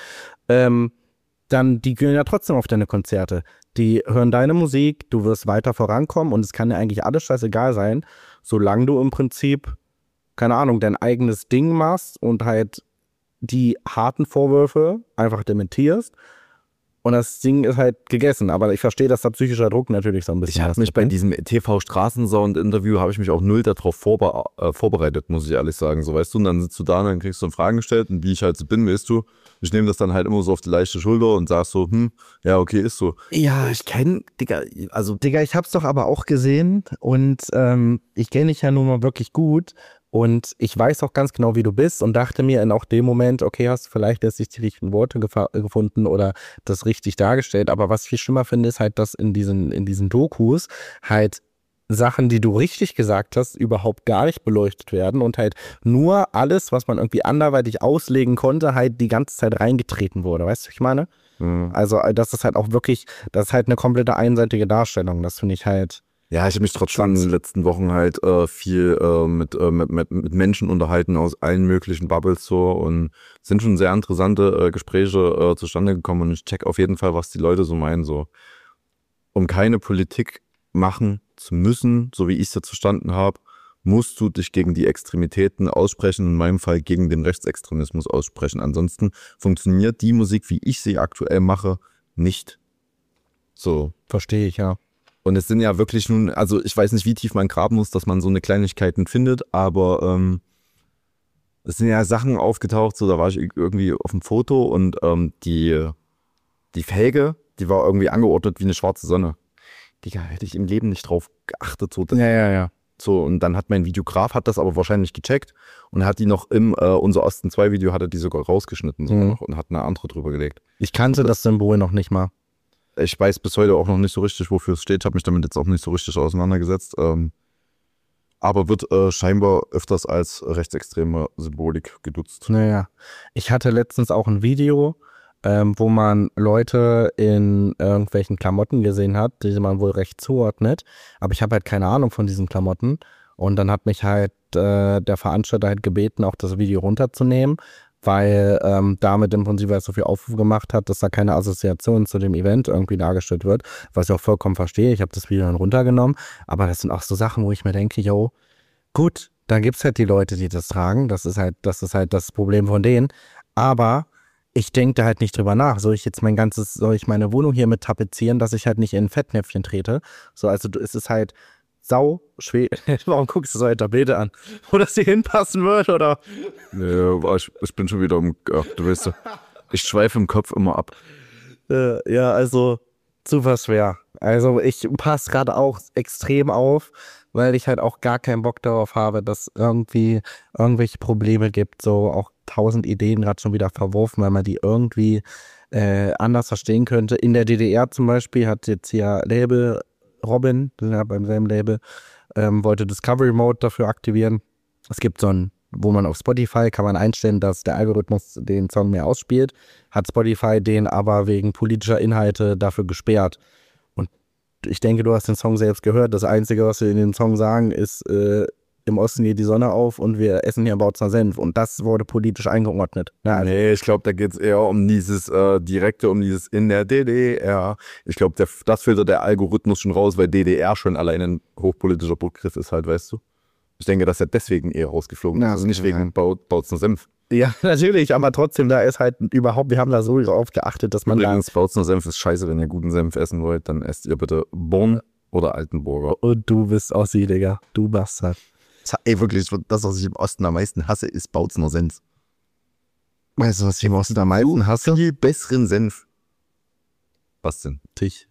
[SPEAKER 3] dann die gehen ja trotzdem auf deine Konzerte. Die hören deine Musik, du wirst weiter vorankommen und es kann dir eigentlich alles scheißegal sein, solange du im Prinzip, keine Ahnung, dein eigenes Ding machst und halt die harten Vorwürfe einfach dementierst und das Ding ist halt gegessen. Aber ich verstehe, dass da psychischer Druck natürlich so ein bisschen
[SPEAKER 2] Ich habe mich bei diesem TV-Straßensound-Interview habe ich mich auch null darauf vorbereitet, muss ich ehrlich sagen. So, weißt du, und dann sitzt du da und dann kriegst du Fragen gestellt und wie ich halt so bin, weißt du, ich nehme das dann halt immer so auf die leichte Schulter und sag so, ja, okay, ist so.
[SPEAKER 3] Ja, ich kenne, Digga, ich hab's doch aber auch gesehen und ich kenne dich ja nun mal wirklich gut und ich weiß auch ganz genau, wie du bist und dachte mir in auch dem Moment, okay, hast du vielleicht jetzt nicht die richtigen Worte gefunden oder das richtig dargestellt, aber was ich viel schlimmer finde, ist halt, dass in diesen Dokus halt Sachen, die du richtig gesagt hast, überhaupt gar nicht beleuchtet werden und halt nur alles, was man irgendwie anderweitig auslegen konnte, halt die ganze Zeit reingetreten wurde. Weißt du, was ich meine?
[SPEAKER 2] Mhm.
[SPEAKER 3] Also das ist halt auch wirklich, das ist halt eine komplette einseitige Darstellung. Das finde ich halt
[SPEAKER 2] Ja, ich habe mich trotzdem in den letzten Wochen halt viel mit Menschen unterhalten aus allen möglichen Bubbles so und sind schon sehr interessante Gespräche zustande gekommen und ich check auf jeden Fall, was die Leute so meinen, so. Um keine Politik machen zu müssen, so wie ich es jetzt verstanden habe, musst du dich gegen die Extremitäten aussprechen, in meinem Fall gegen den Rechtsextremismus aussprechen. Ansonsten funktioniert die Musik, wie ich sie aktuell mache, nicht. So.
[SPEAKER 3] Verstehe ich, ja.
[SPEAKER 2] Und es sind ja wirklich nun, also ich weiß nicht, wie tief man graben muss, dass man so eine Kleinigkeiten findet, aber es sind ja Sachen aufgetaucht, so da war ich irgendwie auf dem Foto und die Felge, die war irgendwie angeordnet wie eine schwarze Sonne. Digga, hätte ich im Leben nicht drauf geachtet. So,
[SPEAKER 3] Ja.
[SPEAKER 2] so, und dann hat mein Videograf, hat das aber wahrscheinlich gecheckt und hat die noch im Unser Osten 2 Video, hat er die sogar rausgeschnitten sogar noch und hat eine andere drüber gelegt.
[SPEAKER 3] Ich kannte das Symbol noch nicht mal.
[SPEAKER 2] Ich weiß bis heute auch noch nicht so richtig, wofür es steht. Habe mich damit jetzt auch nicht so richtig auseinandergesetzt. Aber wird scheinbar öfters als rechtsextreme Symbolik genutzt.
[SPEAKER 3] Naja. Ich hatte letztens auch ein Video, wo man Leute in irgendwelchen Klamotten gesehen hat, die man wohl recht zuordnet. Aber ich habe halt keine Ahnung von diesen Klamotten. Und dann hat mich halt der Veranstalter halt gebeten, auch das Video runterzunehmen, weil damit im Prinzip so viel Aufruf gemacht hat, dass da keine Assoziation zu dem Event irgendwie dargestellt wird, was ich auch vollkommen verstehe. Ich habe das Video dann runtergenommen, aber das sind auch so Sachen, wo ich mir denke, yo, gut, dann gibt's halt die Leute, die das tragen, das ist halt das Problem von denen, aber ich denke da halt nicht drüber nach. Soll ich meine Wohnung hier mit tapezieren, dass ich halt nicht in ein Fettnäpfchen trete? So, also es ist halt sau schwer. Warum guckst du so halt Bilder an? Wo das hier hinpassen wird, oder?
[SPEAKER 2] Ja, ich bin schon wieder du weißt, ich schweife im Kopf immer ab.
[SPEAKER 3] Ja, also super schwer. Also ich passe gerade auch extrem auf, weil ich halt auch gar keinen Bock darauf habe, dass irgendwie irgendwelche Probleme gibt, so auch 1000 Ideen gerade schon wieder verworfen, weil man die irgendwie anders verstehen könnte. In der DDR zum Beispiel hat jetzt hier Label Robin, wir sind ja beim selben Label, wollte Discovery Mode dafür aktivieren. Es gibt so ein, wo man auf Spotify kann man einstellen, dass der Algorithmus den Song mehr ausspielt, hat Spotify den aber wegen politischer Inhalte dafür gesperrt. Und ich denke, du hast den Song selbst gehört. Das Einzige, was wir in dem Song sagen, ist, im Osten geht die Sonne auf und wir essen hier Bautzner Senf. Und das wurde politisch eingeordnet. Ja, also
[SPEAKER 2] Nee, ich glaube, da geht es eher um dieses um dieses in der DDR. Ich glaube, das filtert der Algorithmus schon raus, weil DDR schon allein ein hochpolitischer Begriff ist halt, weißt du? Ich denke, dass er deswegen eher rausgeflogen ist.
[SPEAKER 3] Ja,
[SPEAKER 2] Also nicht wegen Bautzner Senf.
[SPEAKER 3] ja, natürlich, aber trotzdem, da ist halt überhaupt, wir haben da so drauf geachtet, dass man
[SPEAKER 2] Übrigens, Bautzner Senf ist scheiße, wenn ihr guten Senf essen wollt, dann esst ihr bitte Born oder Altenburger.
[SPEAKER 3] und du bist Ossi, Digga. Du Bastard.
[SPEAKER 2] Ey, wirklich, das, was ich im Osten am meisten hasse, ist Bautzner Senf.
[SPEAKER 3] Weißt du, was ich im Osten am meisten hasse?
[SPEAKER 2] Viel besseren Senf. Was denn?
[SPEAKER 3] Dich.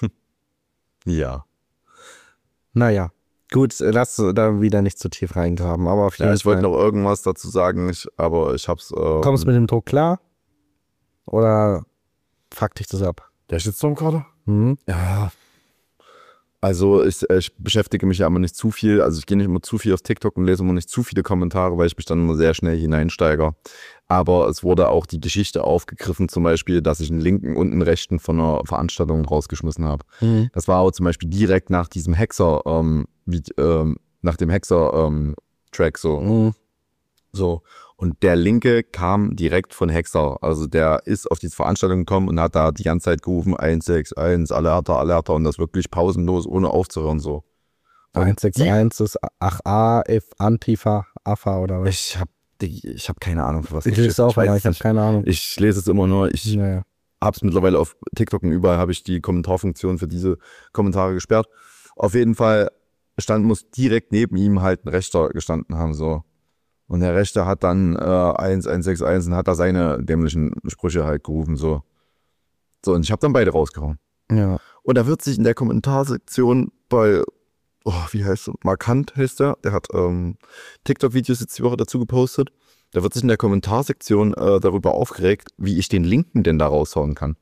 [SPEAKER 2] Ja.
[SPEAKER 3] Naja, gut, lass da wieder nicht zu tief reingraben, aber auf jeden
[SPEAKER 2] Ja,
[SPEAKER 3] Fall.
[SPEAKER 2] ich wollte noch irgendwas dazu sagen, aber ich hab's.
[SPEAKER 3] Kommst du mit dem Druck klar? Oder fuck dich das ab?
[SPEAKER 2] Der Shitstorm gerade?
[SPEAKER 3] Mhm.
[SPEAKER 2] Ja. Also ich beschäftige mich ja immer nicht zu viel, also ich gehe nicht immer zu viel auf TikTok und lese immer nicht zu viele Kommentare, weil ich mich dann immer sehr schnell hineinsteige. Aber es wurde auch die Geschichte aufgegriffen, zum Beispiel, dass ich einen linken und einen rechten von einer Veranstaltung rausgeschmissen habe.
[SPEAKER 3] Mhm.
[SPEAKER 2] Das war aber zum Beispiel direkt nach diesem Hexer, nach dem Hexer-Track so.
[SPEAKER 3] Mhm.
[SPEAKER 2] So. Und der Linke kam direkt von Hexer. Also der ist auf diese Veranstaltung gekommen und hat da die ganze Zeit gerufen, 161, Alerta, Alerta, und das wirklich pausenlos, ohne aufzuhören, so. Und
[SPEAKER 3] 161 ist 8a, F, Antifa, AFA oder was?
[SPEAKER 2] Ich hab keine Ahnung, für was
[SPEAKER 3] Ich lese auch,
[SPEAKER 2] weiß
[SPEAKER 3] aber
[SPEAKER 2] es
[SPEAKER 3] ich habe
[SPEAKER 2] nicht.
[SPEAKER 3] keine Ahnung.
[SPEAKER 2] Ich lese es immer nur. Ich
[SPEAKER 3] Naja.
[SPEAKER 2] hab's mittlerweile auf TikTok und überall habe ich die Kommentarfunktion für diese Kommentare gesperrt. Auf jeden Fall muss direkt neben ihm halt ein Rechter gestanden haben, so. Und der Rechte hat dann 1161 und hat da seine dämlichen Sprüche halt gerufen, so. So, und ich habe dann beide rausgehauen.
[SPEAKER 3] Ja.
[SPEAKER 2] Und da wird sich in der Kommentarsektion bei, wie heißt er? Markant heißt der hat TikTok-Videos jetzt die Woche dazu gepostet. Da wird sich in der Kommentarsektion darüber aufgeregt, wie ich den Linken denn da raushauen kann.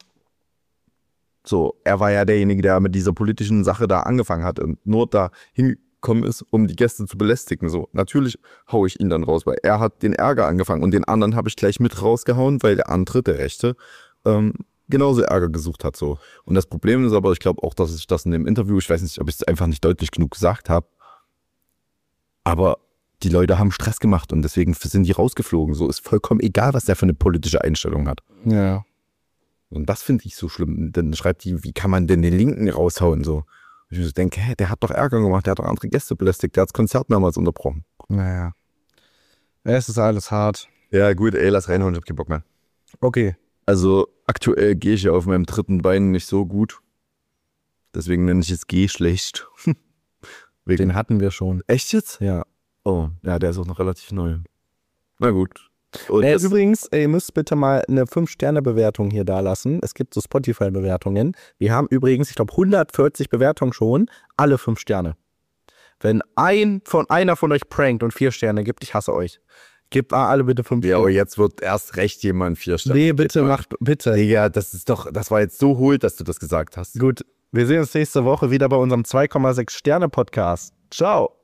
[SPEAKER 2] So, er war ja derjenige, der mit dieser politischen Sache da angefangen hat und nur da hingekommen ist, um die Gäste zu belästigen. So, natürlich haue ich ihn dann raus, weil er hat den Ärger angefangen und den anderen habe ich gleich mit rausgehauen, weil der andere, der Rechte, genauso Ärger gesucht hat. So. Und das Problem ist aber, ich glaube auch, dass ich das in dem Interview, ich weiß nicht, ob ich es einfach nicht deutlich genug gesagt habe, aber die Leute haben Stress gemacht und deswegen sind die rausgeflogen. So ist vollkommen egal, was der für eine politische Einstellung hat.
[SPEAKER 3] Ja.
[SPEAKER 2] Und das finde ich so schlimm. Dann schreibt die, wie kann man denn den Linken raushauen? So. Und ich mir so denke, hä, der hat doch Ärger gemacht, der hat doch andere Gäste belästigt, der hat das Konzert mehrmals unterbrochen.
[SPEAKER 3] Naja. Es ist alles hart.
[SPEAKER 2] Ja gut, ey, lass reinhauen, ich hab keinen Bock mehr.
[SPEAKER 3] Okay.
[SPEAKER 2] Also aktuell gehe ich ja auf meinem dritten Bein nicht so gut. Deswegen nenne ich es Geh-schlecht.
[SPEAKER 3] Den hatten wir schon.
[SPEAKER 2] Echt jetzt?
[SPEAKER 3] Ja.
[SPEAKER 2] Oh, ja, der ist auch noch relativ neu. Na gut. Und
[SPEAKER 3] Übrigens, ihr müsst bitte mal eine 5-Sterne-Bewertung hier da lassen. Es gibt so Spotify-Bewertungen. Wir haben übrigens, ich glaube, 140 Bewertungen schon. Alle 5 Sterne. Wenn einer von euch prankt und 4 Sterne gibt, ich hasse euch. Gebt alle bitte 5
[SPEAKER 2] ja,
[SPEAKER 3] Sterne.
[SPEAKER 2] aber jetzt wird erst recht jemand 4 Sterne.
[SPEAKER 3] Nee, bitte, bitte.
[SPEAKER 2] Digga, das war jetzt so hohl, dass du das gesagt hast.
[SPEAKER 3] Gut, wir sehen uns nächste Woche wieder bei unserem 2,6 Sterne Podcast. Ciao.